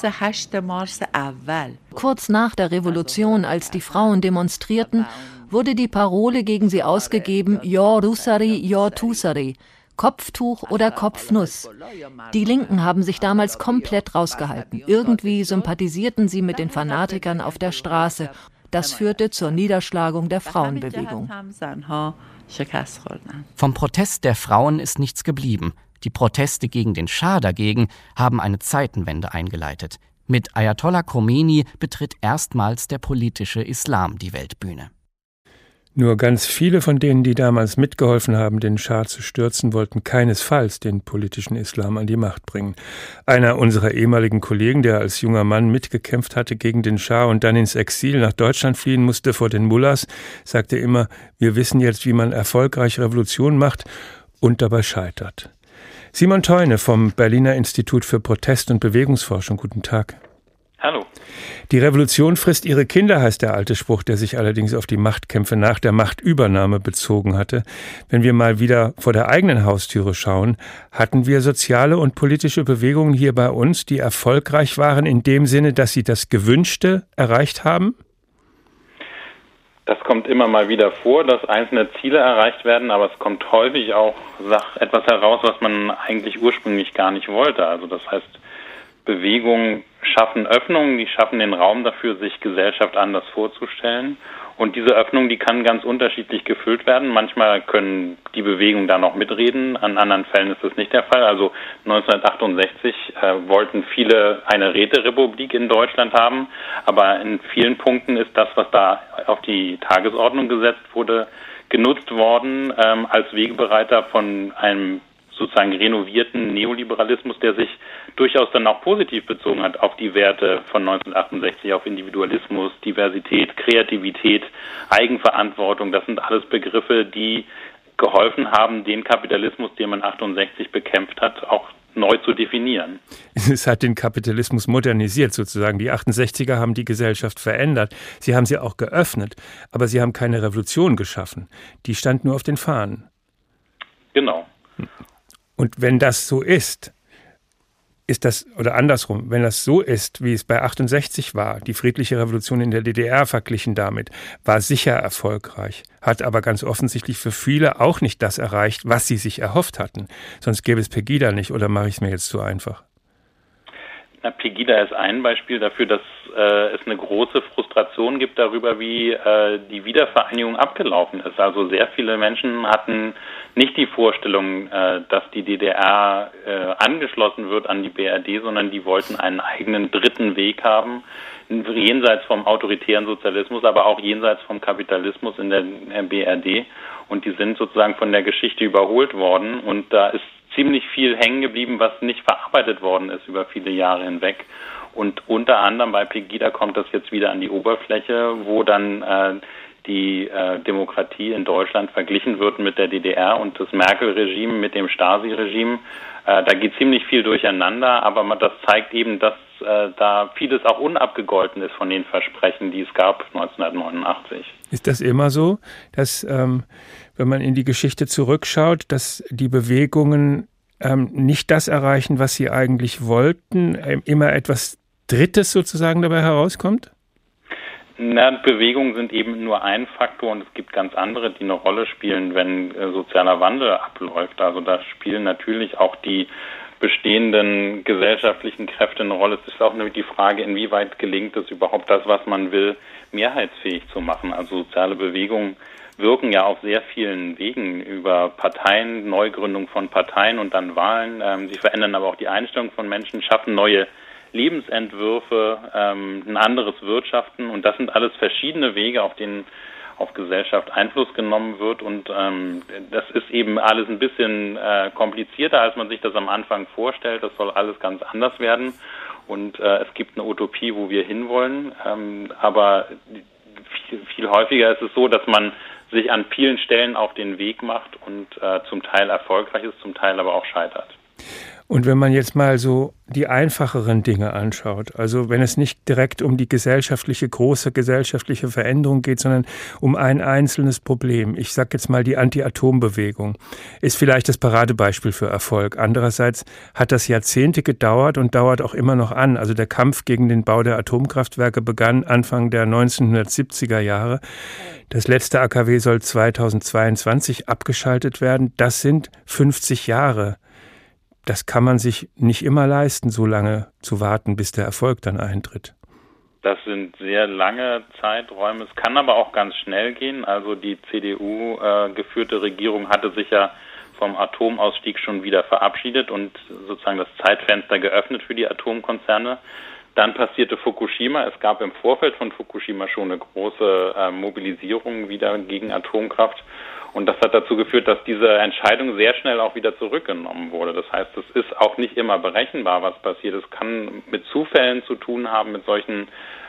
Kurz nach der Revolution, als die Frauen demonstrierten, wurde die Parole gegen sie ausgegeben, Ja Rusari, Ja Tusari. Kopftuch oder Kopfnuss. Die Linken haben sich damals komplett rausgehalten. Irgendwie sympathisierten sie mit den Fanatikern auf der Straße. Das führte zur Niederschlagung der Frauenbewegung. Vom Protest der Frauen ist nichts geblieben. Die Proteste gegen den Schah dagegen haben eine Zeitenwende eingeleitet. Mit Ayatollah Khomeini betritt erstmals der politische Islam die Weltbühne. Nur ganz viele von denen, die damals mitgeholfen haben, den Schah zu stürzen, wollten keinesfalls den politischen Islam an die Macht bringen. Einer unserer ehemaligen Kollegen, der als junger Mann mitgekämpft hatte gegen den Schah und dann ins Exil nach Deutschland fliehen musste vor den Mullahs, sagte immer, wir wissen jetzt, wie man erfolgreich Revolution macht und dabei scheitert. Simon Teune vom Berliner Institut für Protest- und Bewegungsforschung. Guten Tag. Hallo. Die Revolution frisst ihre Kinder, heißt der alte Spruch, der sich allerdings auf die Machtkämpfe nach der Machtübernahme bezogen hatte. Wenn wir mal wieder vor der eigenen Haustüre schauen, hatten wir soziale und politische Bewegungen hier bei uns, die erfolgreich waren in dem Sinne, dass sie das Gewünschte erreicht haben? Das kommt immer mal wieder vor, dass einzelne Ziele erreicht werden, aber es kommt häufig auch etwas heraus, was man eigentlich ursprünglich gar nicht wollte. Also das heißt, Bewegungen schaffen Öffnungen, die schaffen den Raum dafür, sich Gesellschaft anders vorzustellen. Und diese Öffnung, die kann ganz unterschiedlich gefüllt werden. Manchmal können die Bewegungen da noch mitreden, an anderen Fällen ist das nicht der Fall. Also neunzehnhundertachtundsechzig äh, wollten viele eine Räterepublik in Deutschland haben, aber in vielen Punkten ist das, was da auf die Tagesordnung gesetzt wurde, genutzt worden ähm, als Wegebereiter von einem sozusagen renovierten Neoliberalismus, der sich durchaus dann auch positiv bezogen hat auf die Werte von neunzehnhundertachtundsechzig, auf Individualismus, Diversität, Kreativität, Eigenverantwortung. Das sind alles Begriffe, die geholfen haben, den Kapitalismus, den man achtundsechzig bekämpft hat, auch neu zu definieren. Es hat den Kapitalismus modernisiert sozusagen. Die achtundsechziger haben die Gesellschaft verändert. Sie haben sie auch geöffnet, aber sie haben keine Revolution geschaffen. Die stand nur auf den Fahnen. Genau. Und wenn das so ist, ist das, oder andersrum, wenn das so ist, wie es bei achtundsechzig war, die friedliche Revolution in der D D R verglichen damit, war sicher erfolgreich, hat aber ganz offensichtlich für viele auch nicht das erreicht, was sie sich erhofft hatten. Sonst gäbe es Pegida nicht, oder mache ich es mir jetzt zu einfach? Na, Pegida ist ein Beispiel dafür, dass äh, es eine große Frustration gibt darüber, wie äh, die Wiedervereinigung abgelaufen ist. Also sehr viele Menschen hatten nicht die Vorstellung, äh, dass die D D R äh, angeschlossen wird an die B R D, sondern die wollten einen eigenen dritten Weg haben, jenseits vom autoritären Sozialismus, aber auch jenseits vom Kapitalismus in der B R D. Und die sind sozusagen von der Geschichte überholt worden. Und da ist ziemlich viel hängen geblieben, was nicht verarbeitet worden ist über viele Jahre hinweg. Und unter anderem bei Pegida kommt das jetzt wieder an die Oberfläche, wo dann äh, die äh, Demokratie in Deutschland verglichen wird mit der D D R und das Merkel-Regime mit dem Stasi-Regime. Äh, da geht ziemlich viel durcheinander, aber man, das zeigt eben, dass äh, da vieles auch unabgegolten ist von den Versprechen, die es gab neunzehnhundertneunundachtzig. Ist das immer so, dass, ähm, wenn man in die Geschichte zurückschaut, dass die Bewegungen ähm, nicht das erreichen, was sie eigentlich wollten, ähm, immer etwas Drittes sozusagen dabei herauskommt? Na, Bewegungen sind eben nur ein Faktor und es gibt ganz andere, die eine Rolle spielen, wenn äh, sozialer Wandel abläuft. Also da spielen natürlich auch die bestehenden gesellschaftlichen Kräfte eine Rolle. Es ist auch nämlich die Frage, inwieweit gelingt es überhaupt, das, was man will, mehrheitsfähig zu machen. Also soziale Bewegungen wirken ja auf sehr vielen Wegen über Parteien, Neugründung von Parteien und dann Wahlen. Ähm, sie verändern aber auch die Einstellung von Menschen, schaffen neue Lebensentwürfe, ähm, ein anderes Wirtschaften und das sind alles verschiedene Wege, auf denen auf Gesellschaft Einfluss genommen wird und ähm, das ist eben alles ein bisschen äh, komplizierter, als man sich das am Anfang vorstellt. Das soll alles ganz anders werden und äh, es gibt eine Utopie, wo wir hinwollen, ähm, aber viel, viel häufiger ist es so, dass man sich an vielen Stellen auf den Weg macht und äh, zum Teil erfolgreich ist, zum Teil aber auch scheitert. Und wenn man jetzt mal so die einfacheren Dinge anschaut, also wenn es nicht direkt um die gesellschaftliche, große gesellschaftliche Veränderung geht, sondern um ein einzelnes Problem. Ich sage jetzt mal, die Anti-Atom-Bewegung ist vielleicht das Paradebeispiel für Erfolg. Andererseits hat das Jahrzehnte gedauert und dauert auch immer noch an. Also der Kampf gegen den Bau der Atomkraftwerke begann Anfang der neunzehnhundertsiebziger Jahre. Das letzte A K W soll zweitausendzweiundzwanzig abgeschaltet werden. Das sind fünfzig Jahre. Das kann man sich nicht immer leisten, so lange zu warten, bis der Erfolg dann eintritt. Das sind sehr lange Zeiträume. Es kann aber auch ganz schnell gehen. Also die C D U-geführte äh, Regierung hatte sich ja vom Atomausstieg schon wieder verabschiedet und sozusagen das Zeitfenster geöffnet für die Atomkonzerne. Dann passierte Fukushima. Es gab im Vorfeld von Fukushima schon eine große äh, Mobilisierung wieder gegen Atomkraft. Und das hat dazu geführt, dass diese Entscheidung sehr schnell auch wieder zurückgenommen wurde. Das heißt, es ist auch nicht immer berechenbar, was passiert. Es kann mit Zufällen zu tun haben, mit solchen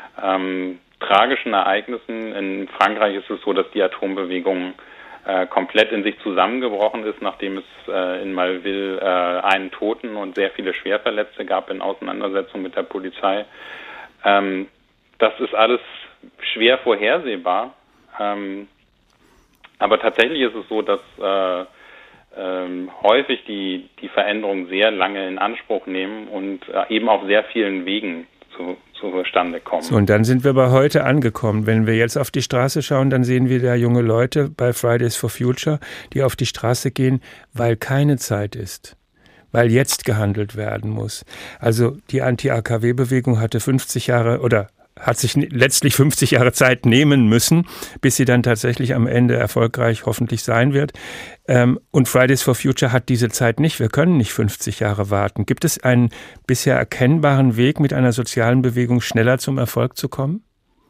ähm, tragischen Ereignissen. In Frankreich ist es so, dass die Atombewegung äh, komplett in sich zusammengebrochen ist, nachdem es äh, in Malville äh, einen Toten und sehr viele Schwerverletzte gab in Auseinandersetzung mit der Polizei. Ähm, das ist alles schwer vorhersehbar. Ähm, Aber tatsächlich ist es so, dass äh, ähm, häufig die, die Veränderungen sehr lange in Anspruch nehmen und äh, eben auf sehr vielen Wegen zu, zustande kommen. So, und dann sind wir bei heute angekommen. Wenn wir jetzt auf die Straße schauen, dann sehen wir da junge Leute bei Fridays for Future, die auf die Straße gehen, weil keine Zeit ist. Weil jetzt gehandelt werden muss. Also die Anti-A K W-Bewegung hatte fünfzig Jahre oder hat sich letztlich fünfzig Jahre Zeit nehmen müssen, bis sie dann tatsächlich am Ende erfolgreich hoffentlich sein wird. Und Fridays for Future hat diese Zeit nicht. Wir können nicht fünfzig Jahre warten. Gibt es einen bisher erkennbaren Weg, mit einer sozialen Bewegung schneller zum Erfolg zu kommen?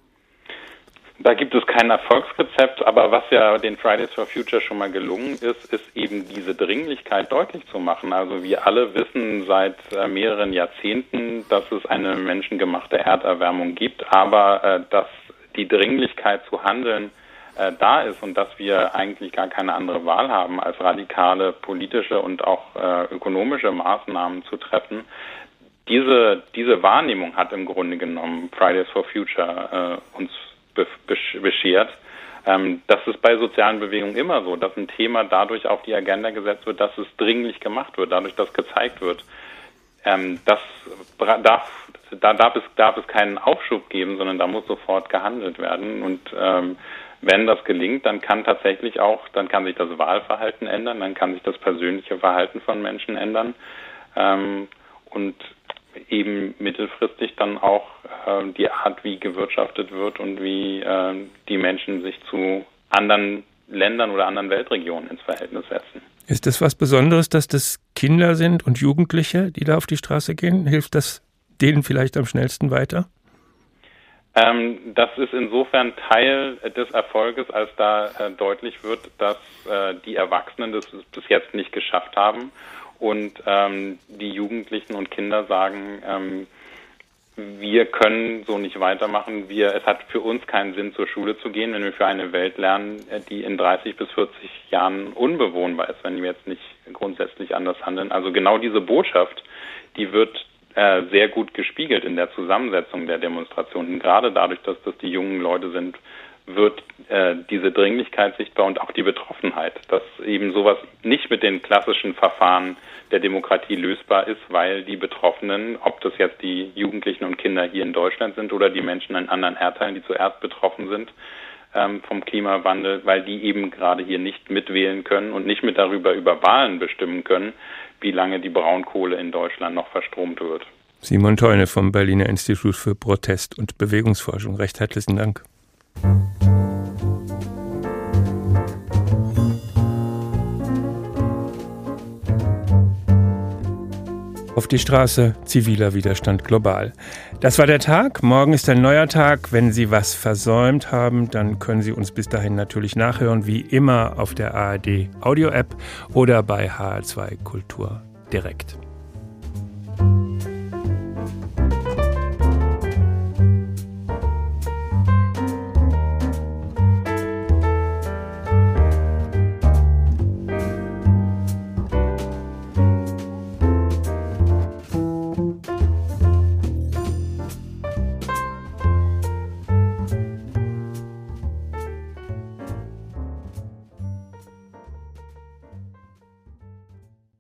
Da gibt es kein Erfolgsrezept, aber was ja den Fridays for Future schon mal gelungen ist, ist eben diese Dringlichkeit deutlich zu machen. Also wir alle wissen seit äh, mehreren Jahrzehnten, dass es eine menschengemachte Erderwärmung gibt, aber äh, dass die Dringlichkeit zu handeln äh, da ist und dass wir eigentlich gar keine andere Wahl haben, als radikale politische und auch äh, ökonomische Maßnahmen zu treffen. Diese, diese Wahrnehmung hat im Grunde genommen Fridays for Future äh, uns beschert. Ähm, das ist bei sozialen Bewegungen immer so, dass ein Thema dadurch auf die Agenda gesetzt wird, dass es dringlich gemacht wird, dadurch, dass gezeigt wird. Ähm, das darf, da darf es, darf es keinen Aufschub geben, sondern da muss sofort gehandelt werden. Und ähm, wenn das gelingt, dann kann tatsächlich auch, dann kann sich das Wahlverhalten ändern, dann kann sich das persönliche Verhalten von Menschen ändern. Ähm, und eben mittelfristig dann auch äh, die Art, wie gewirtschaftet wird und wie äh, die Menschen sich zu anderen Ländern oder anderen Weltregionen ins Verhältnis setzen. Ist das was Besonderes, dass das Kinder sind und Jugendliche, die da auf die Straße gehen? Hilft das denen vielleicht am schnellsten weiter? Ähm, das ist insofern Teil des Erfolges, als da äh, deutlich wird, dass äh, die Erwachsenen das bis jetzt nicht geschafft haben. Und ähm, die Jugendlichen und Kinder sagen, ähm, wir können so nicht weitermachen. Wir, es hat für uns keinen Sinn, zur Schule zu gehen, wenn wir für eine Welt lernen, die in dreißig bis vierzig Jahren unbewohnbar ist, wenn wir jetzt nicht grundsätzlich anders handeln. Also genau diese Botschaft, die wird äh, sehr gut gespiegelt in der Zusammensetzung der Demonstrationen. Gerade dadurch, dass das die jungen Leute sind, wird äh, diese Dringlichkeit sichtbar und auch die Betroffenheit, dass eben sowas nicht mit den klassischen Verfahren der Demokratie lösbar ist, weil die Betroffenen, ob das jetzt die Jugendlichen und Kinder hier in Deutschland sind oder die Menschen in anderen Erdteilen, die zuerst betroffen sind ähm, vom Klimawandel, weil die eben gerade hier nicht mitwählen können und nicht mit darüber über Wahlen bestimmen können, wie lange die Braunkohle in Deutschland noch verstromt wird. Simon Theune vom Berliner Institut für Protest- und Bewegungsforschung. Recht herzlichen Dank. Auf die Straße, ziviler Widerstand global. Das war der Tag. Morgen ist ein neuer Tag. Wenn Sie was versäumt haben, dann können Sie uns bis dahin natürlich nachhören, wie immer auf der A R D Audio App oder bei H R zwei Kultur direkt.